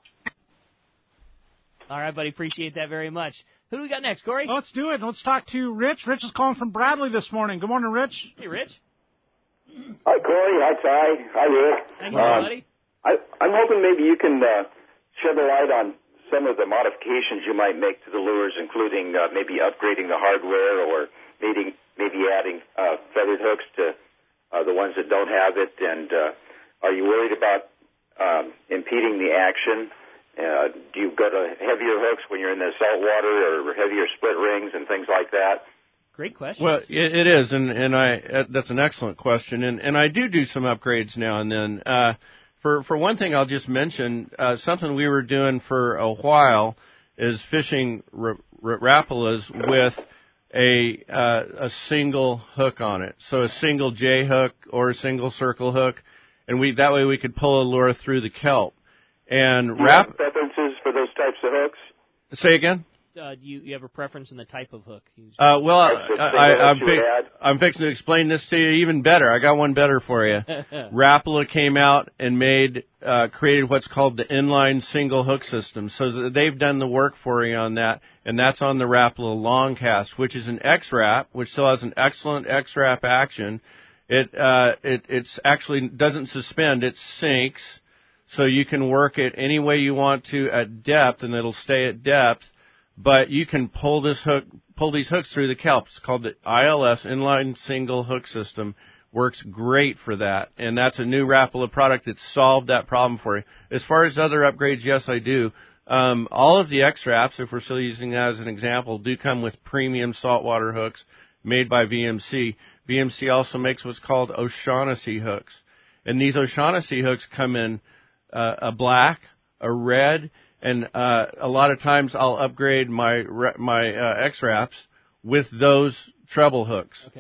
All right, buddy. Appreciate that very much. Who do we got next, Corey? Let's do it. Let's talk to Rich. Rich is calling from Bradley this morning. Good morning, Rich. Hey, Rich. Hi, Corey. Hi, Ty. Hi, Rick. How you doing, buddy? I, I'm hoping maybe you can uh, shed a light on some of the modifications you might make to the lures, including uh, maybe upgrading the hardware or maybe, maybe adding uh, feathered hooks to uh, the ones that don't have it. And uh, are you worried about um, impeding the action? Uh, do you go to heavier hooks when you're in the salt water or heavier split rings and things like that? Great question. Well, it, it is, and and I uh, that's an excellent question, and and I do do some upgrades now and then. Uh, for for one thing, I'll just mention uh, something we were doing for a while is fishing r- r- Rapalas with a uh, a single hook on it, so a single J hook or a single circle hook, and we that way we could pull a lure through the kelp. And Do you rap. have preferences for those types of hooks? Say again. Uh, do you, you have a preference in the type of hook used? Uh, well, I, I, I'm, you would fi- I'm fixing to explain this to you even better. I got one better for you. Rapala came out and made, uh, created what's called the inline single hook system. So they've done the work for you on that, and that's on the Rapala long cast, which is an X-Rap, which still has an excellent X-Rap action. It, uh, it, it's actually doesn't suspend, it sinks, so you can work it any way you want to at depth, and it'll stay at depth. But you can pull this hook, pull these hooks through the kelp. It's called the I L S, Inline Single Hook System. Works great for that. And that's a new Rapala product that's solved that problem for you. As far as other upgrades, yes, I do. Um, all of the X-Raps, if we're still using that as an example, do come with premium saltwater hooks made by V M C. V M C also makes what's called O'Shaughnessy hooks. And these O'Shaughnessy hooks come in uh, a black, a red, and uh, a lot of times I'll upgrade my my uh, X-Raps with those treble hooks. Okay.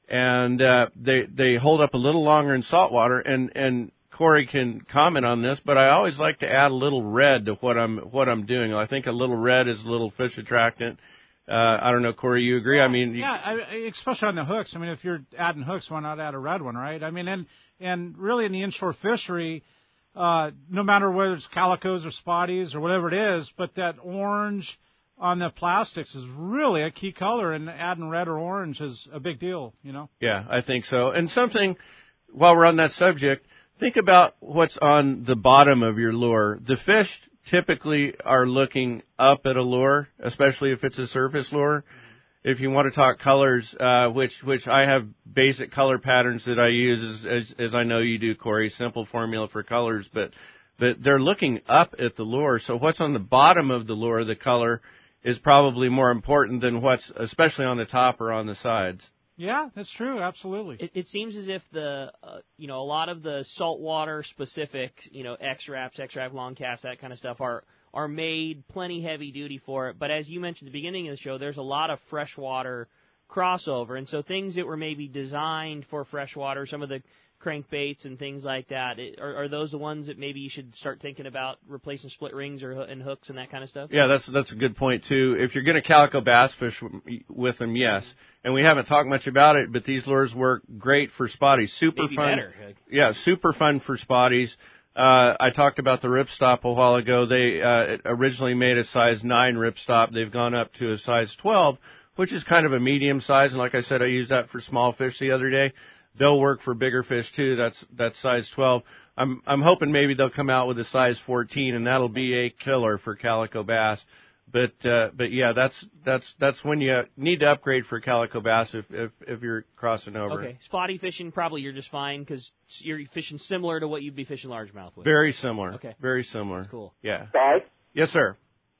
and uh, they they hold up a little longer in saltwater. And and Corey can comment on this, but I always like to add a little red to what I'm what I'm doing. I think a little red is a little fish attractant. Uh, I don't know, Corey, you agree? I mean, yeah, I, especially on the hooks. I mean, if you're adding hooks, why not add a red one, right? I mean, and and really in the inshore fishery, uh, no matter whether it's calicos or spotties or whatever it is, but that orange on the plastics is really a key color, and adding red or orange is a big deal, you know? Yeah, I think so. And something, while we're on that subject, think about what's on the bottom of your lure. The fish typically are looking up at a lure, especially if it's a surface lure. If you want to talk colors, uh, which which I have basic color patterns that I use, as, as, as I know you do, Corey, simple formula for colors, but but they're looking up at the lure. So what's on the bottom of the lure, the color, is probably more important than what's, especially on the top or on the sides. Yeah, that's true. Absolutely. It, it seems as if the, uh, you know, a lot of the saltwater specific, you know, X-Raps, X-Rap long cast, that kind of stuff are are made plenty heavy duty for it. But as you mentioned at the beginning of the show, there's a lot of freshwater crossover, and so things that were maybe designed for freshwater, some of the crankbaits and things like that, it, are, are those the ones that maybe you should start thinking about replacing split rings or and hooks and that kind of stuff? Yeah, that's that's a good point too. If you're going to calico bass fish with them, yes. And we haven't talked much about it, but these lures work great for spotties. Super maybe fun. Better. Yeah, super fun for spotties. Uh, I talked about the ripstop a while ago. They uh, originally made a size nine ripstop. They've gone up to a size twelve, which is kind of a medium size. And like I said, I used that for small fish the other day. They'll work for bigger fish too. That's that's size twelve. I'm I'm hoping maybe they'll come out with a size fourteen, and that'll be a killer for calico bass. But uh, but yeah, that's that's that's when you need to upgrade for calico bass if if, if you're crossing over. Okay, spotty fishing probably you're just fine because you're fishing similar to what you'd be fishing largemouth with. Very similar. Okay, very similar. That's cool. Yeah. Guy? Yes, sir.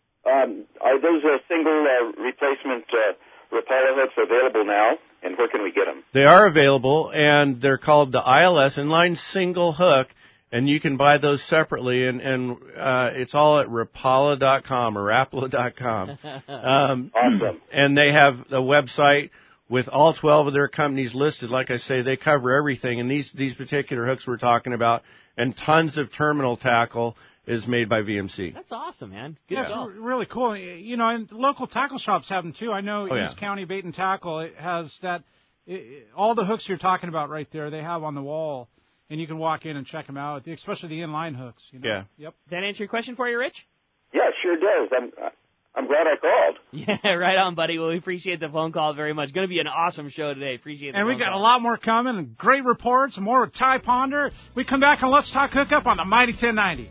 Um, are those uh, single uh, replacement uh, Rapala hooks available now, and where can we get them? They are available, and they're called the I L S inline single hook, and you can buy those separately, and, and uh, it's all at rapala dot com or rapala dot com. Um, awesome. And they have a website with all twelve of their companies listed. Like I say, they cover everything, and these, these particular hooks we're talking about, and tons of terminal tackle is made by V M C. That's awesome, man. Good yeah, stuff. it's really cool. You know, and local tackle shops have them too. I know oh, East yeah. County Bait and Tackle it has that. It, all the hooks you're talking about right there, they have on the wall, and you can walk in and check them out, especially the inline hooks. You know? Yeah. Yep. Did that answer your question for you, Rich? Yeah, sure does. I'm I'm glad I called. Yeah, right on, buddy. Well, we appreciate the phone call very much. Going to be an awesome show today. Appreciate the And phone we got call. a lot more coming, and great reports, more with Ty Ponder. We come back and Let's Talk Hookup on the Mighty ten ninety.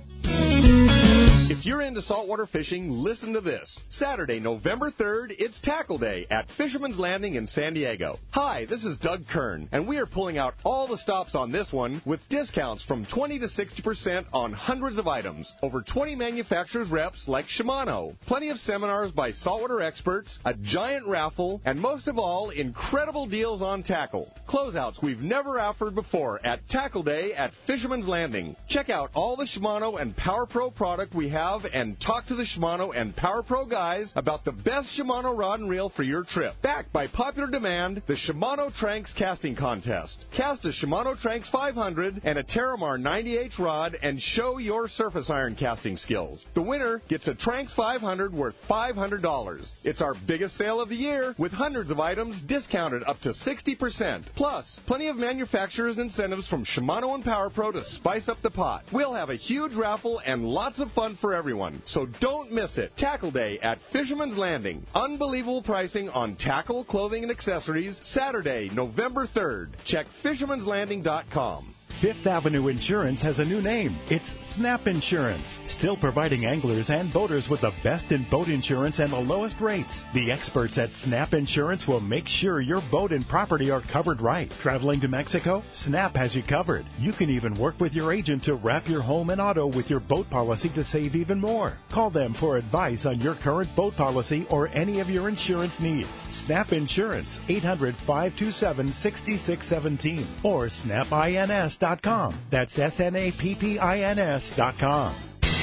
If you're into saltwater fishing, listen to this. Saturday, November third, it's Tackle Day at Fisherman's Landing in San Diego. Hi, this is Doug Kern, and we are pulling out all the stops on this one with discounts from twenty to sixty percent on hundreds of items. Over twenty manufacturers reps like Shimano. Plenty of seminars by saltwater experts, a giant raffle, and most of all, incredible deals on tackle. Closeouts we've never offered before at Tackle Day at Fisherman's Landing. Check out all the Shimano and Power Pro product we have and talk to the Shimano and Power Pro guys about the best Shimano rod and reel for your trip. Backed by popular demand, the Shimano Tranks Casting Contest. Cast a Shimano Tranks five hundred and a Terramar ninety H rod and show your surface iron casting skills. The winner gets a Tranks five hundred worth five hundred dollars. It's our biggest sale of the year with hundreds of items discounted up to sixty percent. Plus, plenty of manufacturers' incentives from Shimano and Power Pro to spice up the pot. We'll have a huge raffle and lots of fun for everyone, so don't miss it. Tackle Day at Fisherman's Landing. Unbelievable pricing on tackle, clothing, and accessories. Saturday, November third. Check fishermans landing dot com. Fifth Avenue Insurance has a new name. It's Snap Insurance, still providing anglers and boaters with the best in boat insurance and the lowest rates. The experts at Snap Insurance will make sure your boat and property are covered right. Traveling to Mexico? Snap has you covered. You can even work with your agent to wrap your home and auto with your boat policy to save even more. Call them for advice on your current boat policy or any of your insurance needs. Snap Insurance, eight hundred, five two seven, six six one seven or snap ins dot com. That's S N A P P I N S dot com.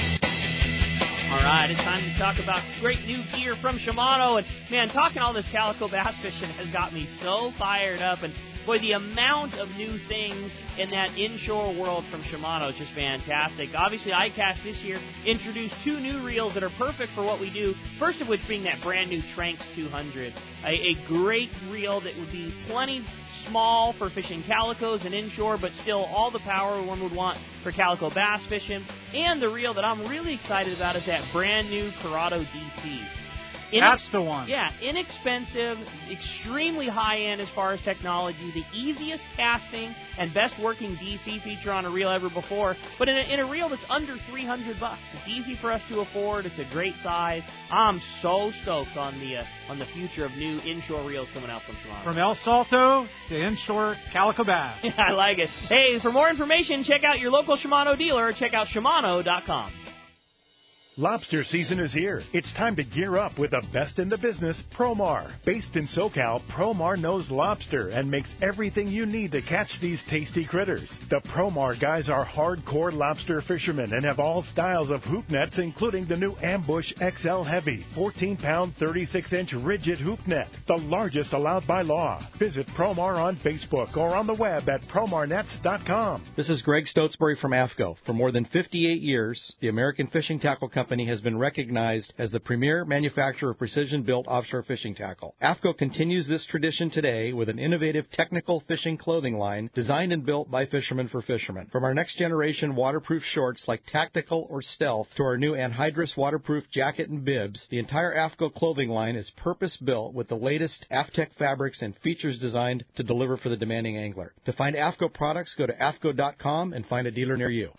All right, it's time to talk about great new gear from Shimano. And, man, talking all this calico bass fishing has got me so fired up. And boy, the amount of new things in that inshore world from Shimano is just fantastic. Obviously, iCast this year introduced two new reels that are perfect for what we do, first of which being that brand new Tranx two hundred, a, a great reel that would be plenty small for fishing calicos and inshore, but still all the power one would want for calico bass fishing. And the reel that I'm really excited about is that brand new Corrado D C. Inex- That's the one. Yeah, inexpensive, extremely high-end as far as technology, the easiest casting and best working D C feature on a reel ever before, but in a, in a reel that's under three hundred bucks. It's easy for us to afford. It's a great size. I'm so stoked on the uh, on the future of new inshore reels coming out from Shimano. From El Salto to inshore calico bass. Yeah, I like it. Hey, for more information, check out your local Shimano dealer or check out Shimano dot com. Lobster season is here. It's time to gear up with the best in the business, Promar. Based in SoCal, Promar knows lobster and makes everything you need to catch these tasty critters. The Promar guys are hardcore lobster fishermen and have all styles of hoop nets, including the new Ambush X L Heavy, fourteen pound, thirty-six inch rigid hoop net, the largest allowed by law. Visit Promar on Facebook or on the web at promar nets dot com. This is Greg Stotesbury from A F C O. For more than fifty-eight years, the American Fishing Tackle Company has been recognized as the premier manufacturer of precision-built offshore fishing tackle. A F C O continues this tradition today with an innovative technical fishing clothing line designed and built by fishermen for fishermen. From our next-generation waterproof shorts like Tactical or Stealth to our new Anhydrous waterproof jacket and bibs, the entire A F C O clothing line is purpose-built with the latest AFTEC fabrics and features designed to deliver for the demanding angler. To find A F C O products, go to A F C O dot com and find a dealer near you.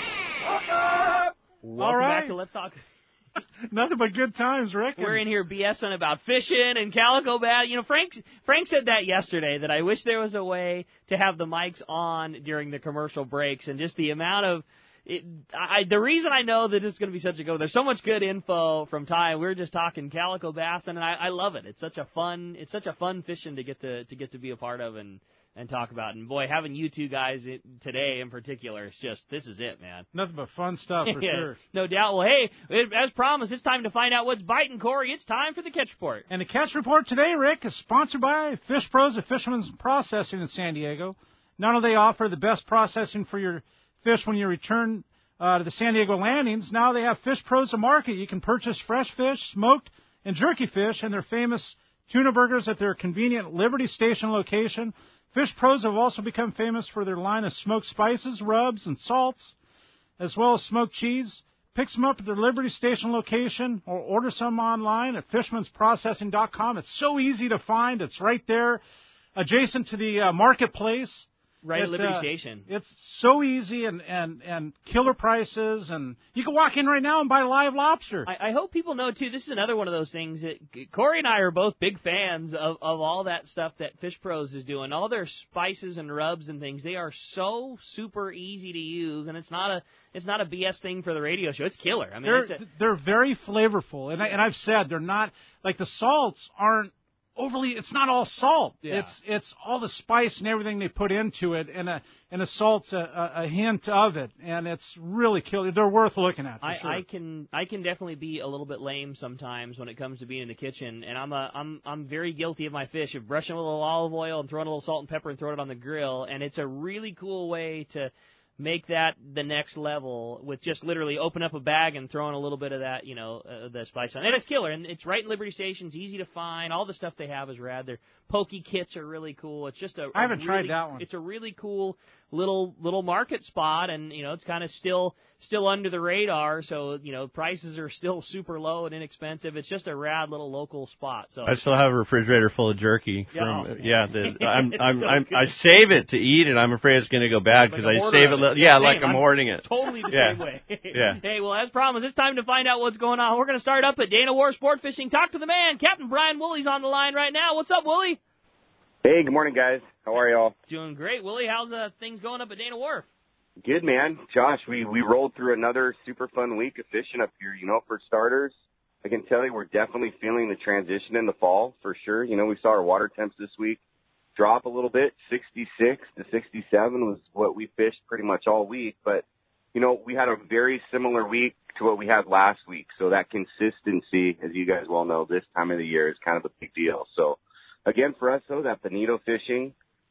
Welcome All right. back to Let's Talk. Nothing but good times, Rick. We're in here BSing about fishing and calico bass. You know, Frank Frank said that yesterday, that I wish there was a way to have the mics on during the commercial breaks, and just the amount of it, I, the reason I know that it's going to be such a go. There's so much good info from Ty. We were just talking calico bass, and I, I love it. It's such a fun. It's such a fun fishing to get to to get to be a part of and. and talk about. And, boy, having you two guys it, today in particular, it's just, this is it, man. Nothing but fun stuff, for yeah, sure. No doubt. Well, hey, it, as promised, it's time to find out what's biting, Corey. It's time for the Catch Report. And the Catch Report today, Rick, is sponsored by Fish Pros of Fisherman's Processing in San Diego. Not only do they offer the best processing for your fish when you return uh, to the San Diego landings, now they have Fish Pros to market. You can purchase fresh fish, smoked, and jerky fish, and their famous tuna burgers at their convenient Liberty Station location. Fish Pros have also become famous for their line of smoked spices, rubs, and salts, as well as smoked cheese. Pick some up at their Liberty Station location or order some online at fishmans processing dot com. It's so easy to find. It's right there adjacent to the uh, marketplace. Right it, at Liberty uh, Station. It's so easy and, and, and killer prices. And you can walk in right now and buy live lobster. I, I hope people know, too, this is another one of those things that Corey and I are both big fans of, of all that stuff that Fish Pros is doing. All their spices and rubs and things, they are so super easy to use. And it's not a it's not a B S thing for the radio show. It's killer. I mean, they're, it's a, they're very flavorful. And, I, and I've said they're not, like the salts aren't overly, it's not all salt. Yeah. It's it's all the spice and everything they put into it, and a and a salt's a, a, a hint of it, and it's really killer. They're worth looking at. For I, sure. I can I can definitely be a little bit lame sometimes when it comes to being in the kitchen, and I'm a I'm I'm very guilty of my fish of brushing a little olive oil and throwing a little salt and pepper and throwing it on the grill, and it's a really cool way to make that the next level with just literally open up a bag and throwing a little bit of that, you know, uh, the spice on. And it's killer. And it's right in Liberty Station. It's easy to find. All the stuff they have is rad. Their pokey kits are really cool. It's just a I haven't a tried really, that one. It's a really cool little little market spot, and you know it's kind of still still under the radar. So you know prices are still super low and inexpensive. It's just a rad little local spot. So I still have a refrigerator full of jerky from yeah, oh. yeah. The, I'm I'm, so I'm good. I save it to eat, and I'm afraid it's going to go bad because like I save it. Li- yeah, same. like I'm, I'm hoarding it. Totally the yeah. same way. yeah. Hey, well as promised, it's time to find out what's going on. We're going to start up at Dana Wharf Sport Fishing. Talk to the man, Captain Brian Woolley's on the line right now. What's up, Woolley? Hey, good morning, guys. How are y'all? Doing great, Woolley. How's uh, things going up at Dana Wharf? Good, man. Josh, we, we rolled through another super fun week of fishing up here. You know, for starters, I can tell you we're definitely feeling the transition in the fall for sure. You know, we saw our water temps this week drop a little bit. sixty-six to sixty-seven was what we fished pretty much all week. But, you know, we had a very similar week to what we had last week. So that consistency, as you guys well know, this time of the year is kind of a big deal. So, again, for us, though, that bonito fishing,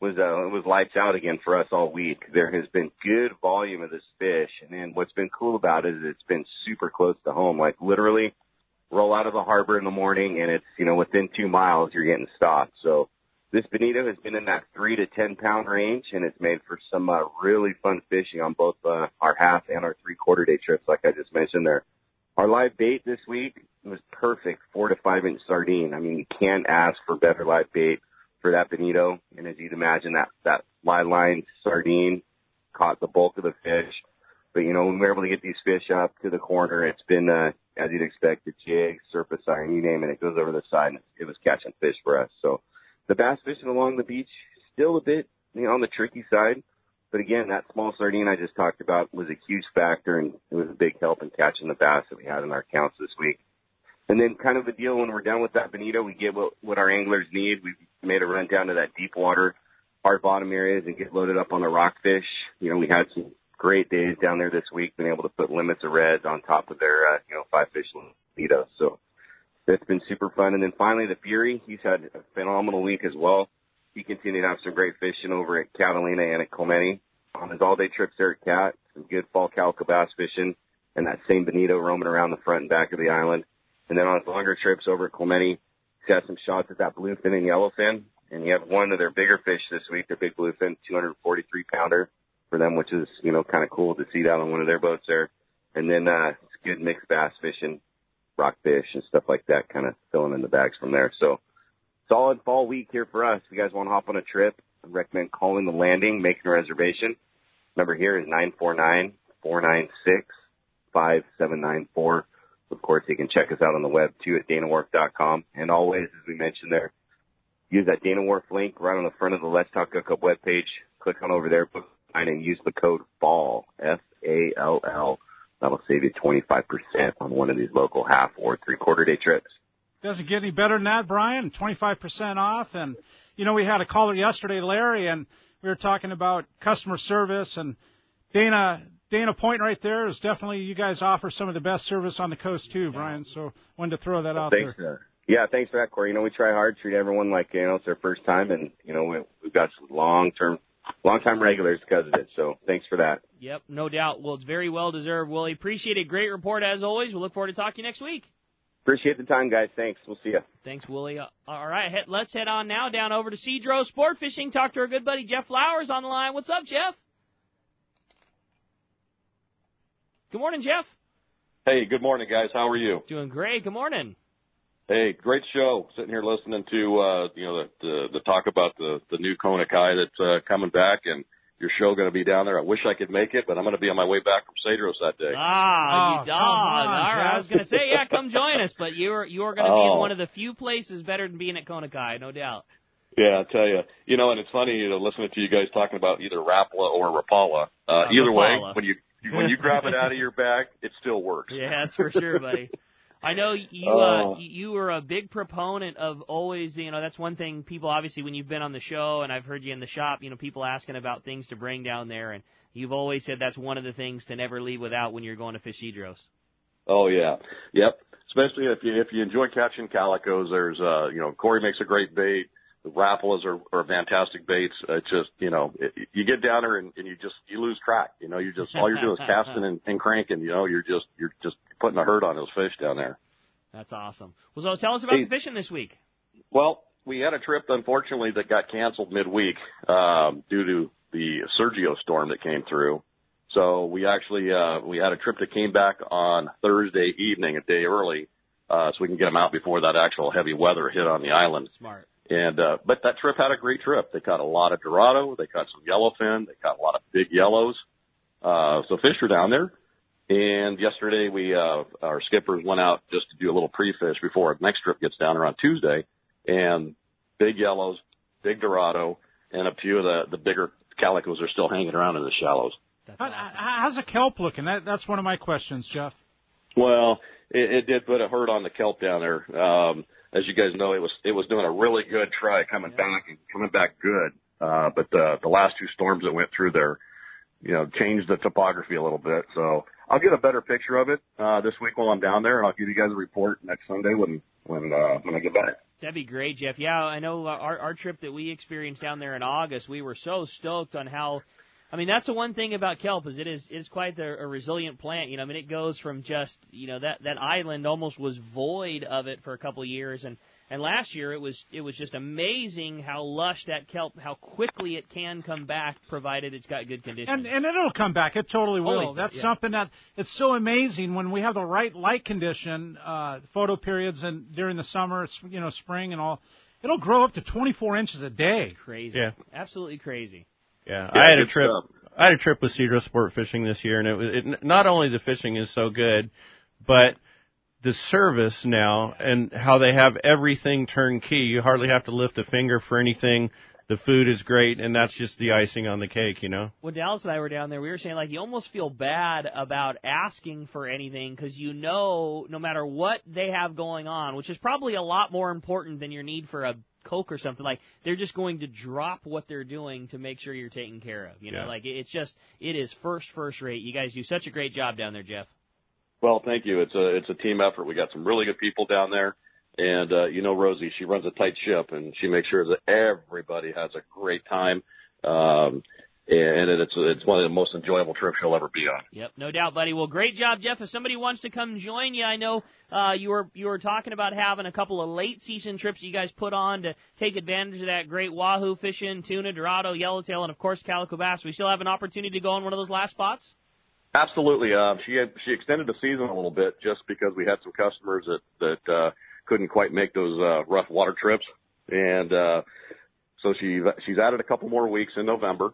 was uh, it was lights out again for us all week. There has been good volume of this fish, and then what's been cool about it is it's been super close to home. Like literally, roll out of the harbor in the morning, and it's you know within two miles you're getting stopped. So this bonito has been in that three to ten pound range, and it's made for some uh, really fun fishing on both uh, our half and our three quarter day trips, like I just mentioned there. Our live bait this week was perfect, four to five inch sardine. I mean, you can't ask for better live bait for that bonito. And as you'd imagine, that, that live line sardine caught the bulk of the fish. But, you know, when we're able to get these fish up to the corner, it's been, uh, as you'd expect, a jig, surface iron, you name it, it goes over the side, and it was catching fish for us. So the bass fishing along the beach, still a bit, you know, on the tricky side. But again, that small sardine I just talked about was a huge factor, and it was a big help in catching the bass that we had in our counts this week. And then kind of the deal when we're done with that bonito, we get what, what our anglers need. We've made a run down to that deep water, hard bottom areas and get loaded up on the rockfish. You know, we had some great days down there this week, been able to put limits of reds on top of their, uh, you know, five fish bonitos. So that's been super fun. And then finally the Fury, he's had a phenomenal week as well. He continued to have some great fishing over at Catalina and at Clemente. On his all-day trips there at Cat, some good fall calico bass fishing, and that same bonito roaming around the front and back of the island. And then on his longer trips over at Clemente, he's had some shots at that bluefin and yellowfin. And he had one of their bigger fish this week, their big bluefin, two hundred forty-three pounder for them, which is, you know, kind of cool to see that on one of their boats there. And then uh, it's good mixed bass fishing, rockfish and stuff like that, kind of filling in the bags from there. So solid fall week here for us. If you guys want to hop on a trip, I recommend calling the landing, making a reservation. Number here is nine four nine, four nine six, five seven nine four. Of course, you can check us out on the web, too, at dana wharf dot com. And always, as we mentioned there, use that Dana Wharf link right on the front of the Let's Talk Hookup webpage. Click on over there, book and use the code FALL, F A L L. That'll save you twenty-five percent on one of these local half or three-quarter day trips. Doesn't get any better than that, Brian. twenty-five percent off. And, you know, we had a caller yesterday, Larry, and we were talking about customer service. And Dana Dana Point right there is definitely, you guys offer some of the best service on the coast, too, Brian. So wanted to throw that well, out thanks, there. Uh, yeah, thanks for that, Corey. You know, we try hard, treat everyone like, you know, it's their first time. And, you know, we, we've got some long-term, long-time regulars because of it. So thanks for that. Yep, no doubt. Well, it's very well-deserved, Willie. Appreciate it. Great report, as always. We'll look forward to talking to you next week. Appreciate the time, guys. Thanks. We'll see you. Thanks, Willie. Uh, all right, head, let's head on now down over to Cedro Sport Fishing. Talk to our good buddy Jeff Flowers on the line. What's up, Jeff? Good morning, Jeff. Hey, good morning, guys. How are you? Doing great. Good morning. Hey, great show. Sitting here listening to uh, you know the, the the talk about the the new Kona Kai that's uh, coming back, and your show going to be down there. I wish I could make it, but I'm going to be on my way back from Cedros that day. Ah, oh, you dog. All right, I was going to say, yeah, come join us, but you're you're going to oh. be in one of the few places better than being at Kona Kai, no doubt. Yeah, I tell you, you know, and it's funny, you know, listening to you guys talking about either Rapala or Rapala. Uh, uh, either Rapala. way, when you when you grab it out of your bag, it still works. Yeah, that's for sure, buddy. I know you uh, uh, you were a big proponent of always, you know, that's one thing people, obviously, when you've been on the show and I've heard you in the shop, you know, people asking about things to bring down there, and you've always said that's one of the things to never leave without when you're going to fish Cedros. Oh, yeah. Yep. Especially if you if you enjoy catching calicos, there's, uh, you know, Corey makes a great bait. The Rapalas are, are fantastic baits. It's just, you know, it, you get down there and, and you just, you lose track. You know, you just, all you're doing is casting and, and cranking, you know, you're just, you're just putting a hurt on those fish down there. That's awesome. Well, so tell us about hey, the fishing this week. Well, we had a trip, unfortunately, that got canceled midweek, um, due to the Sergio storm that came through. So we actually, uh, we had a trip that came back on Thursday evening, a day early, uh, so we can get them out before that actual heavy weather hit on the island. Smart. And, uh, but that trip had a great trip. They caught a lot of Dorado. They caught some yellowfin. They caught a lot of big yellows. Uh, so fish were down there. And yesterday we, uh, our skippers went out just to do a little pre-fish before our next trip gets down there on Tuesday. And big yellows, big Dorado, and a few of the, the bigger calicos are still hanging around in the shallows. That's How, awesome. how's the kelp looking? That, that's one of my questions, Jeff. Well, it, it did put a hurt on the kelp down there. Um, as you guys know, it was it was doing a really good try coming yeah. back and coming back good. Uh, but the the last two storms that went through there, you know, changed the topography a little bit. So I'll get a better picture of it uh, this week while I'm down there, and I'll give you guys a report next Sunday when when uh, when I get back. That'd be great, Jeff. Yeah, I know our our trip that we experienced down there in August, we were so stoked on how, I mean, that's the one thing about kelp is it is it is quite a, a resilient plant. You know, I mean, it goes from just, you know, that, that island almost was void of it for a couple of years, and, and last year it was it was just amazing how lush that kelp, how quickly it can come back, provided it's got good conditions. And and it'll come back. It totally will. Always That's does, yeah. something that it's so amazing when we have the right light condition, uh, photo periods, and during the summer, it's, you know, spring and all. It'll grow up to twenty-four inches a day. Crazy. Yeah. Absolutely crazy. Yeah, Yeah, I had a good trip. stuff. I had a trip with Cedro Sport Fishing this year, and it was it, not only the fishing is so good, but the service now and how they have everything turnkey. You hardly have to lift a finger for anything. The food is great, and that's just the icing on the cake, you know. When Dallas and I were down there, we were saying, like, you almost feel bad about asking for anything because you know no matter what they have going on, which is probably a lot more important than your need for a Coke or something, like, they're just going to drop what they're doing to make sure you're taken care of. You know, Yeah. like, it's just, it is first, first rate. You guys do such a great job down there, Jeff. Well, thank you. It's a it's a team effort. We got some really good people down there, and uh, you know Rosie, she runs a tight ship, and she makes sure that everybody has a great time. Um, and it's it's one of the most enjoyable trips you'll ever be on. Yep, no doubt, buddy. Well, great job, Jeff. If somebody wants to come join you, I know uh, you were you were talking about having a couple of late season trips you guys put on to take advantage of that great wahoo fishing, tuna, dorado, yellowtail, and of course calico bass. We still have an opportunity to go on one of those last spots. Absolutely. Uh, she had, she extended the season a little bit just because we had some customers that that uh, couldn't quite make those uh, rough water trips, and uh, so she she's added a couple more weeks in November.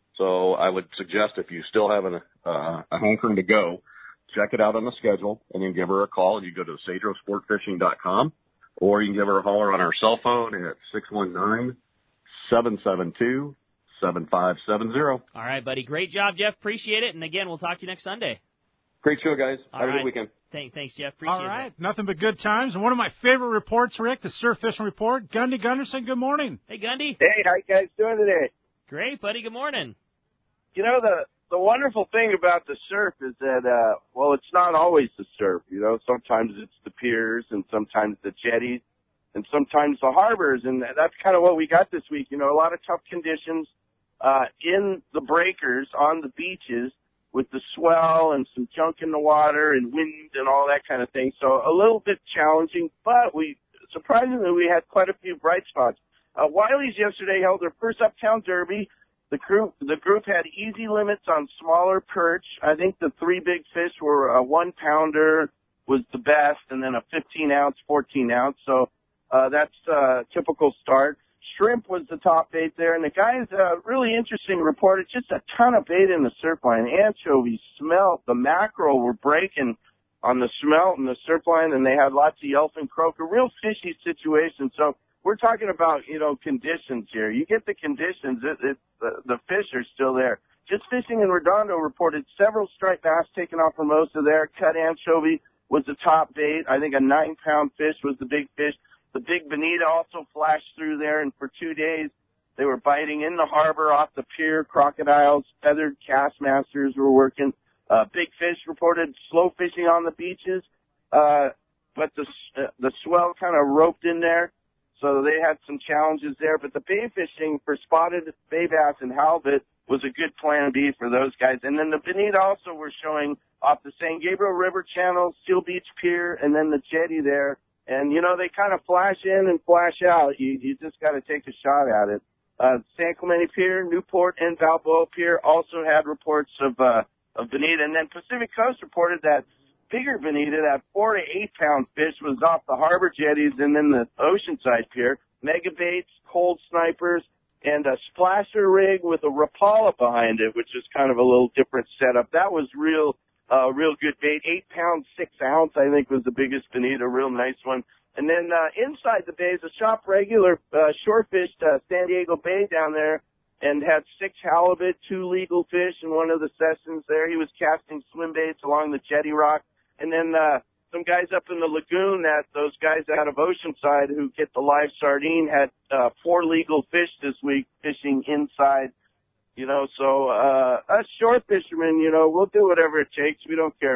So I would suggest if you still have an, uh, a hankering to go, check it out on the schedule and then give her a call. And you go to cedro sport fishing dot com, or you can give her a holler on our cell phone at six one nine, seven seven two, seven five seven zero. All right, buddy. Great job, Jeff. Appreciate it. And again, we'll talk to you next Sunday. Great show, guys. All have right. a good weekend. Thank, thanks, Jeff. Appreciate All right. that. Nothing but good times. And one of my favorite reports, Rick, the Surf Fishing Report. Gundy Gunderson, good morning. Hey, Gundy. Hey, how you guys doing today? Great, buddy. Good morning. You know, the the wonderful thing about the surf is that, uh, well, it's not always the surf. You know, sometimes it's the piers and sometimes the jetties and sometimes the harbors. And that's kind of what we got this week. You know, a lot of tough conditions uh, in the breakers on the beaches with the swell and some junk in the water and wind and all that kind of thing. So a little bit challenging, but we surprisingly we had quite a few bright spots. Uh, Wiley's yesterday held their first Uptown Derby. The group, the group had easy limits on smaller perch. I think the three big fish were a one pounder was the best, and then a fifteen ounce, fourteen ounce. So uh, that's a typical start. Shrimp was the top bait there, and the guys uh, really interesting reported just a ton of bait in the surf line. Anchovies, smelt, the mackerel were breaking on the smelt and the surf line, and they had lots of yellowfin croaker. Real fishy situation. So we're talking about, you know, conditions here. You get the conditions, it, it, the, the fish are still there. Just Fishing in Redondo reported several striped bass taken off Hermosa there. Cut anchovy was the top bait. I think a nine-pound fish was the big fish. The big bonita also flashed through there, and for two days they were biting in the harbor off the pier. Crocodiles, feathered castmasters were working. Uh, big fish reported slow fishing on the beaches, uh, but the, uh, the swell kind of roped in there. So they had some challenges there, but the bay fishing for spotted bay bass and halibut was a good plan B for those guys. And then the bonita also were showing off the San Gabriel River Channel, Steel Beach Pier, and then the jetty there. And, you know, they kind of flash in and flash out. You, you just got to take a shot at it. Uh, San Clemente Pier, Newport, and Balboa Pier also had reports of, uh, of bonita. And then Pacific Coast reported that bigger bonita, that four to eight pound fish, was off the harbor jetties and then the Oceanside Pier. Mega baits, cold snipers, and a splasher rig with a Rapala behind it, which is kind of a little different setup. That was real, uh, real good bait. Eight pound, six ounce, I think, was the biggest bonita, real nice one. And then, uh, inside the bays, a shop regular, uh, shore fished, uh, San Diego Bay down there and had six halibut, two legal fish, and one of the sessions there. He was casting swim baits along the jetty rock. And then, uh, some guys up in the lagoon, that those guys out of Oceanside who get the live sardine, had, uh, four legal fish this week fishing inside, you know, so, uh, us shore fishermen, you know, we'll do whatever it takes. We don't care if it's the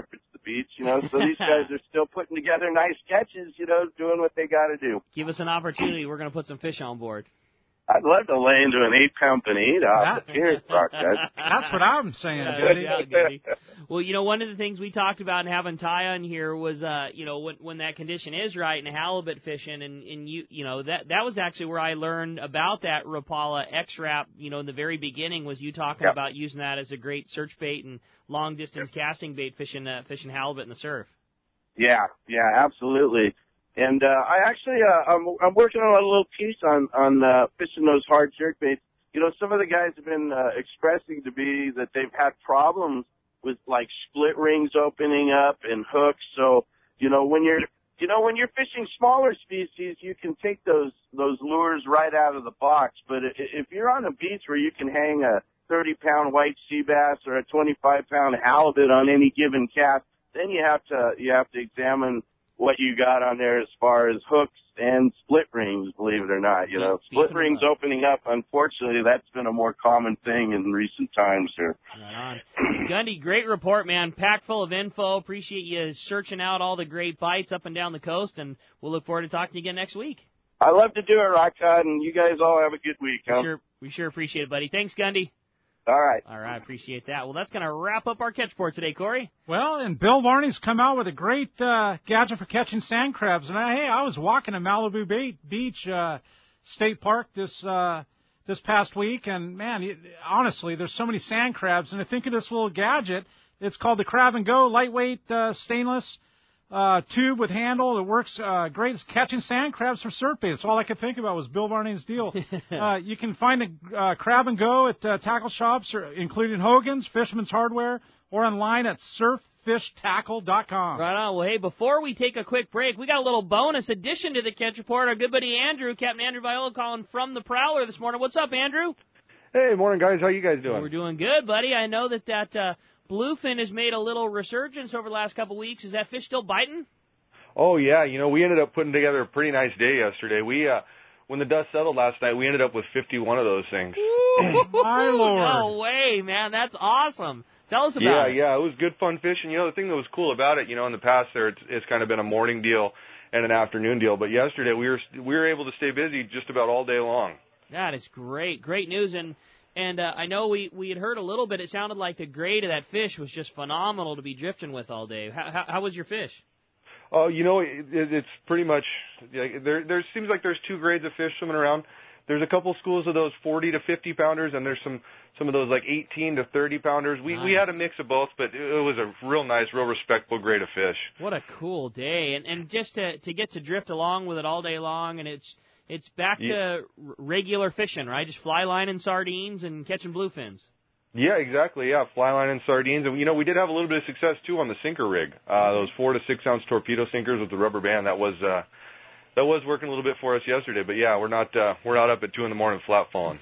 beach, you know, so these guys are still putting together nice catches, you know, doing what they got to do. Give us an opportunity. We're going to put some fish on board. I'd love to lay into an eight-pound bonita off the pier, Brock. That's what I'm saying, Yeah, buddy. yeah, Goody. Well, you know, one of the things we talked about and having Ty on here was, uh, you know, when when that condition is right and halibut fishing, and, and you, you know, that that was actually where I learned about that Rapala X-Wrap. You know, in the very beginning was you talking Yep. about using that as a great search bait and long distance yep. casting bait, fishing uh, fishing halibut in the surf. Yeah, yeah, absolutely. And uh, I actually, uh, I'm, I'm working on a little piece on on uh, fishing those hard jerkbaits. You know, some of the guys have been uh, expressing to me that they've had problems with like split rings opening up and hooks. So, you know, when you're, you know, when you're fishing smaller species, you can take those those lures right out of the box. But if you're on a beach where you can hang a thirty pound white sea bass or a twenty-five pound halibut on any given cast, then you have to you have to examine what you got on there as far as hooks and split rings, believe it or not. You know, yeah, split rings opening up, unfortunately, that's been a more common thing in recent times here. Right on. Gundy, great report, man. Packed full of info. Appreciate you searching out all the great bites up and down the coast, and we'll look forward to talking to you again next week. I love to do it, Rock Cod, and you guys all have a good week. Huh? We sure, we sure appreciate it, buddy. Thanks, Gundy. All right. All right, appreciate that. Well, that's going to wrap up our catch report today, Corey. Well, and Bill Varney's come out with a great uh, gadget for catching sand crabs. And I, hey, I was walking in Malibu Bay, Beach uh, State Park this uh, this past week, and man, it, honestly, there's so many sand crabs. And I think of this little gadget. It's called the Crab and Go, lightweight uh, stainless uh, tube with handle. It works uh, great. It's catching sand crabs for surf bait. That's all I could think about was Bill Varney's deal. uh, you can find a uh, Crab and Go at uh, tackle shops, or, including Hogan's, Fisherman's Hardware, or online at surf fish tackle dot com. Right on. Well, hey, before we take a quick break, we got a little bonus addition to the catch report. Our good buddy Andrew, Captain Andrew Viola, calling from the Prowler this morning. What's up, Andrew? Hey, morning, guys. How you guys doing? We're doing good, buddy. I know that that uh, bluefin has made a little resurgence over the last couple of weeks. Is that fish still biting? Oh, yeah. You know, we ended up putting together a pretty nice day yesterday. We, uh, when the dust settled last night, we ended up with fifty-one of those things. Ooh, my Lord. No way, man. That's awesome. Tell us about yeah, it. Yeah, yeah. It was good, fun fishing. You know, the thing that was cool about it, you know, in the past there, it's, it's kind of been a morning deal and an afternoon deal. But yesterday, we were we were able to stay busy just about all day long. That is great. Great news. And And uh, I know we, we had heard a little bit. It sounded like the grade of that fish was just phenomenal to be drifting with all day. How, how, how was your fish? Oh, you know, it, it's pretty much there. There seems like there's two grades of fish swimming around. There's a couple schools of those forty to fifty pounders, and there's some some of those like eighteen to thirty pounders. We nice. we had a mix of both, but it was a real nice, real respectable grade of fish. What a cool day, and and just to to get to drift along with it all day long, and it's. It's back to yeah. regular fishing, right? Just fly line and sardines and catching bluefins. Yeah, exactly. Yeah, fly line and sardines. And, you know, we did have a little bit of success, too, on the sinker rig. Uh, mm-hmm. Those four to six ounce torpedo sinkers with the rubber band, that was uh, that was working a little bit for us yesterday. But, yeah, we're not uh, we're not up at two in the morning flat falling.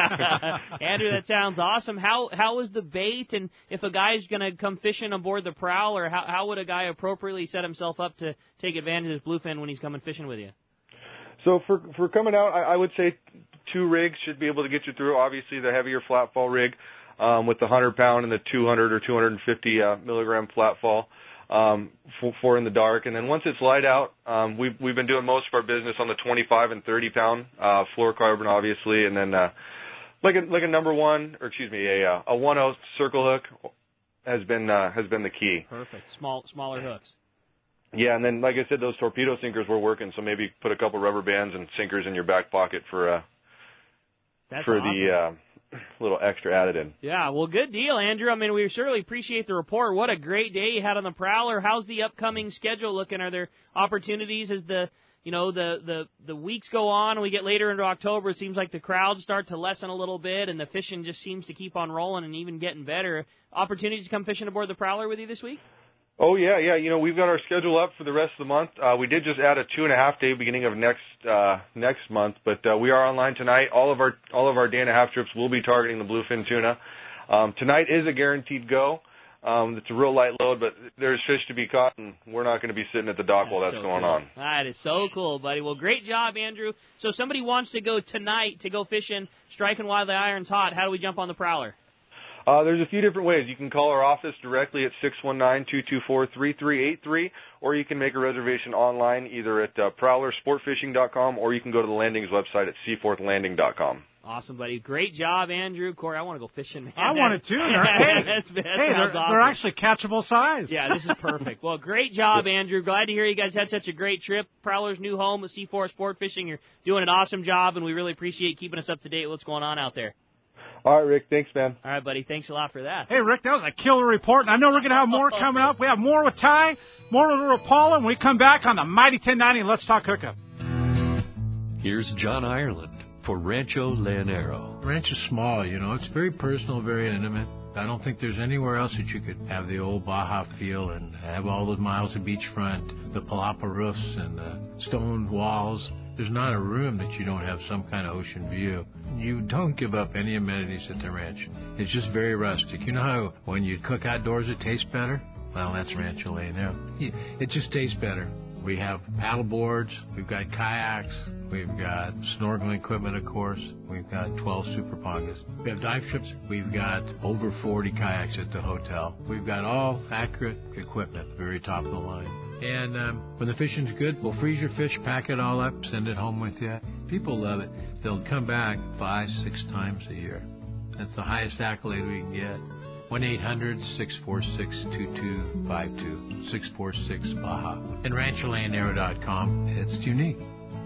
Andrew, that sounds awesome. How how is the bait? And if a guy's going to come fishing aboard the Prowler, how, how would a guy appropriately set himself up to take advantage of his bluefin when he's coming fishing with you? So for for coming out, I, I would say two rigs should be able to get you through. Obviously, the heavier flat fall rig um, with the one hundred pound and the two hundred or two hundred fifty uh, milligram flat fall um, for, for in the dark. And then once it's light out, um, we've we've been doing most of our business on the twenty-five and thirty pound uh, fluorocarbon, obviously, and then uh, like a like a number one or excuse me a a one oh circle hook has been uh, has been the key. Perfect. Small smaller hooks. Yeah, and then, like I said, those torpedo sinkers were working, so maybe put a couple rubber bands and sinkers in your back pocket for uh, That's for awesome. the uh, little extra added in. Yeah, well, good deal, Andrew. I mean, we certainly appreciate the report. What a great day you had on the Prowler. How's the upcoming schedule looking? Are there opportunities as the you know the the the weeks go on and we get later into October? It seems like the crowds start to lessen a little bit, and the fishing just seems to keep on rolling and even getting better. Opportunities to come fishing aboard the Prowler with you this week? Oh, yeah, yeah. You know, we've got our schedule up for the rest of the month. Uh, we did just add a two-and-a-half-day beginning of next uh, next month, but uh, we are online tonight. All of our all of our day-and-a-half trips will be targeting the bluefin tuna. Um, tonight is a guaranteed go. Um, it's a real light load, but there's fish to be caught, and we're not going to be sitting at the dock that's while that's so going cool. on. That is so cool, buddy. Well, great job, Andrew. So if somebody wants to go tonight to go fishing, striking while the iron's hot, how do we jump on the Prowler? Uh, there's a few different ways. You can call our office directly at six one nine, two two four, three three eight three, or you can make a reservation online either at uh, prowler sport fishing dot com, or you can go to the Landing's website at seaforth landing dot com. Awesome, buddy. Great job, Andrew. Corey, I want to go fishing. Man. I want it too. They're, hey, that's, that hey they're, awesome. they're actually catchable size. Yeah, this is perfect. Well, great job, Andrew. Glad to hear you guys had such a great trip. Prowler's new home with Seaforth Sport Fishing. You're doing an awesome job, and we really appreciate keeping us up to date with what's going on out there. All right, Rick. Thanks, man. All right, buddy. Thanks a lot for that. Hey, Rick, that was a killer report, and I know we're going to have more coming up. We have more with Ty, more with Rapala, when we come back on the Mighty ten ninety and Let's Talk Hookup. Here's John Ireland for Rancho Leonero. The ranch is small, you know. It's very personal, very intimate. I don't think there's anywhere else that you could have the old Baja feel and have all those miles of beachfront, the palapa roofs and the stone walls. There's not a room that you don't have some kind of ocean view. You don't give up any amenities at the ranch. It's just very rustic. You know how when you cook outdoors it tastes better? Well, that's Rancho Leonero. It just tastes better. We have paddle boards, we've got kayaks, we've got snorkeling equipment, of course. We've got twelve Super Pongas. We have dive trips. We've got over forty kayaks at the hotel. We've got all accurate equipment, very top of the line. And um, when the fishing's good, we'll freeze your fish, pack it all up, send it home with you. People love it. They'll come back five, six times a year. That's the highest accolade we can get. one eight hundred, six four six, two two five two, six four six Baja. And rancho leonero dot com. It's unique.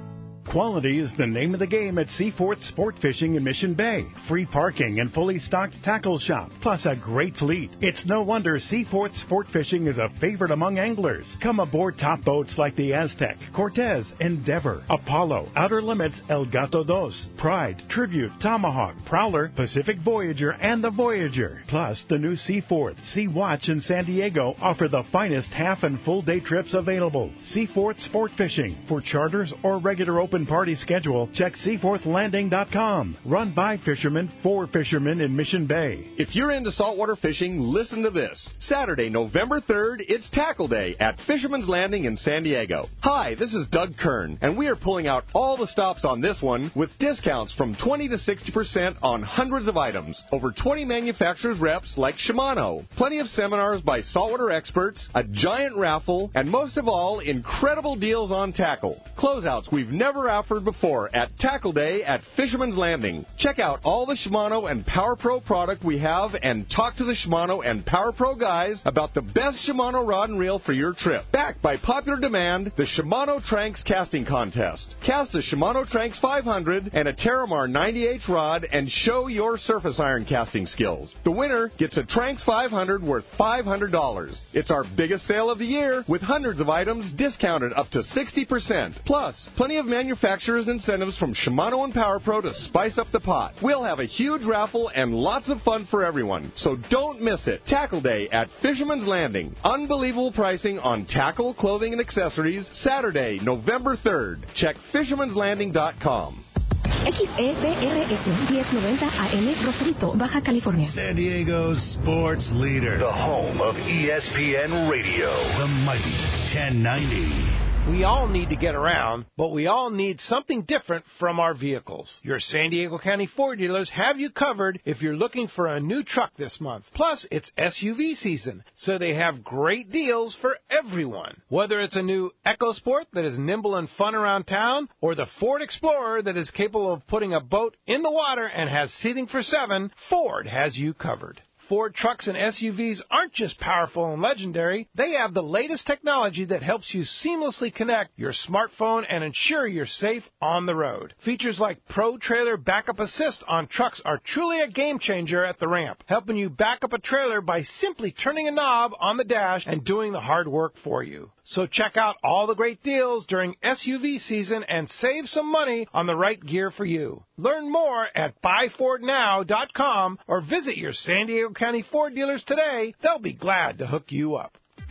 Quality is the name of the game at Seaforth Sport Fishing in Mission Bay. Free parking and fully stocked tackle shop, plus a great fleet. It's no wonder Seaforth Sport Fishing is a favorite among anglers. Come aboard top boats like the Aztec, Cortez, Endeavor, Apollo, Outer Limits, El Gato Dos, Pride, Tribute, Tomahawk, Prowler, Pacific Voyager, and the Voyager. Plus, the new Seaforth, Sea Watch, and San Diego offer the finest half and full day trips available. Seaforth Sport Fishing. For charters or regular open party schedule, check seaforth landing dot com. Run by fishermen for fishermen in Mission Bay. If you're into saltwater fishing, listen to this. Saturday, November third, it's Tackle Day at Fisherman's Landing in San Diego. Hi, this is Doug Kern, and we are pulling out all the stops on this one with discounts from twenty to sixty percent on hundreds of items. Over twenty manufacturers reps like Shimano. Plenty of seminars by saltwater experts, a giant raffle, and most of all, incredible deals on tackle. Closeouts we've never offered before at Tackle Day at Fisherman's Landing. Check out all the Shimano and Power Pro product we have and talk to the Shimano and Power Pro guys about the best Shimano rod and reel for your trip. Backed by popular demand, the Shimano Tranks Casting Contest. Cast a Shimano Tranks five hundred and a Terramar ninety H rod and show your surface iron casting skills. The winner gets a Tranks five hundred worth five hundred dollars. It's our biggest sale of the year with hundreds of items discounted up to sixty percent. Plus, plenty of manufacturers' incentives from Shimano and Power Pro to spice up the pot. We'll have a huge raffle and lots of fun for everyone. So don't miss it. Tackle Day at Fisherman's Landing. Unbelievable pricing on tackle, clothing, and accessories. Saturday, November third. Check fishermans landing dot com. X E P R S ten ninety A M, Rosarito, Baja California. San Diego's sports leader. The home of E S P N Radio. The mighty ten ninety. We all need to get around, but we all need something different from our vehicles. Your San Diego County Ford dealers have you covered if you're looking for a new truck this month. Plus, it's S U V season, so they have great deals for everyone. Whether it's a new EcoSport that is nimble and fun around town, or the Ford Explorer that is capable of putting a boat in the water and has seating for seven, Ford has you covered. Ford trucks and S U Vs aren't just powerful and legendary. They have the latest technology that helps you seamlessly connect your smartphone and ensure you're safe on the road. Features like Pro Trailer Backup Assist on trucks are truly a game changer at the ramp, helping you back up a trailer by simply turning a knob on the dash and doing the hard work for you. So check out all the great deals during S U V season and save some money on the right gear for you. Learn more at buy ford now dot com or visit your San Diego County Ford dealers today. They'll be glad to hook you up.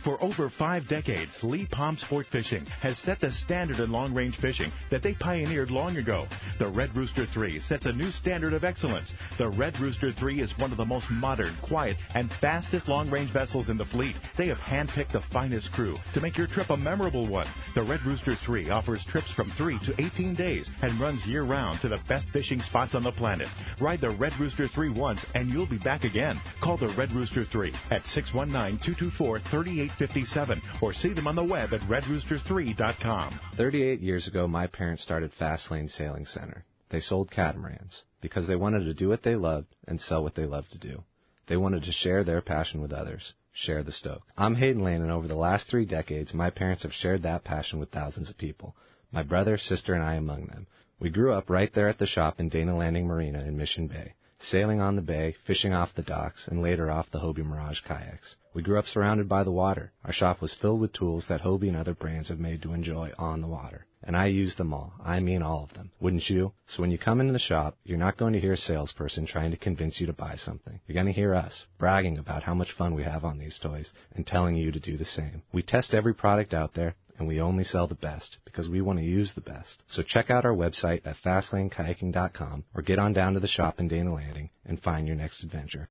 For over five decades, Lee Palm Sport Fishing has set the standard in long-range fishing that they pioneered long ago. The Red Rooster three sets a new standard of excellence. The Red Rooster three is one of the most modern, quiet, and fastest long-range vessels in the fleet. They have handpicked the finest crew to make your trip a memorable one. The Red Rooster three offers trips from three to eighteen days and runs year-round to the best fishing spots on the planet. Ride the Red Rooster three once and you'll be back again. Call the Red Rooster three at six one nine, two two four, three eight five seven or see them on the web at red rooster three dot com. thirty-eight years ago, my parents started Fastlane Sailing Center. They sold catamarans because they wanted to do what they loved and sell what they loved to do. They wanted to share their passion with others. Share the stoke. I'm Hayden Lane, and over the last three decades, my parents have shared that passion with thousands of people. My brother, sister, and I among them. We grew up right there at the shop in Dana Landing Marina in Mission Bay, sailing on the bay, fishing off the docks, and later off the Hobie Mirage kayaks. We grew up surrounded by the water. Our shop was filled with tools that Hobie and other brands have made to enjoy on the water. And I use them all. I mean all of them. Wouldn't you? So when you come into the shop, you're not going to hear a salesperson trying to convince you to buy something. You're going to hear us bragging about how much fun we have on these toys and telling you to do the same. We test every product out there, and we only sell the best because we want to use the best. So check out our website at fastlane kayaking dot com or get on down to the shop in Dana Landing and find your next adventure.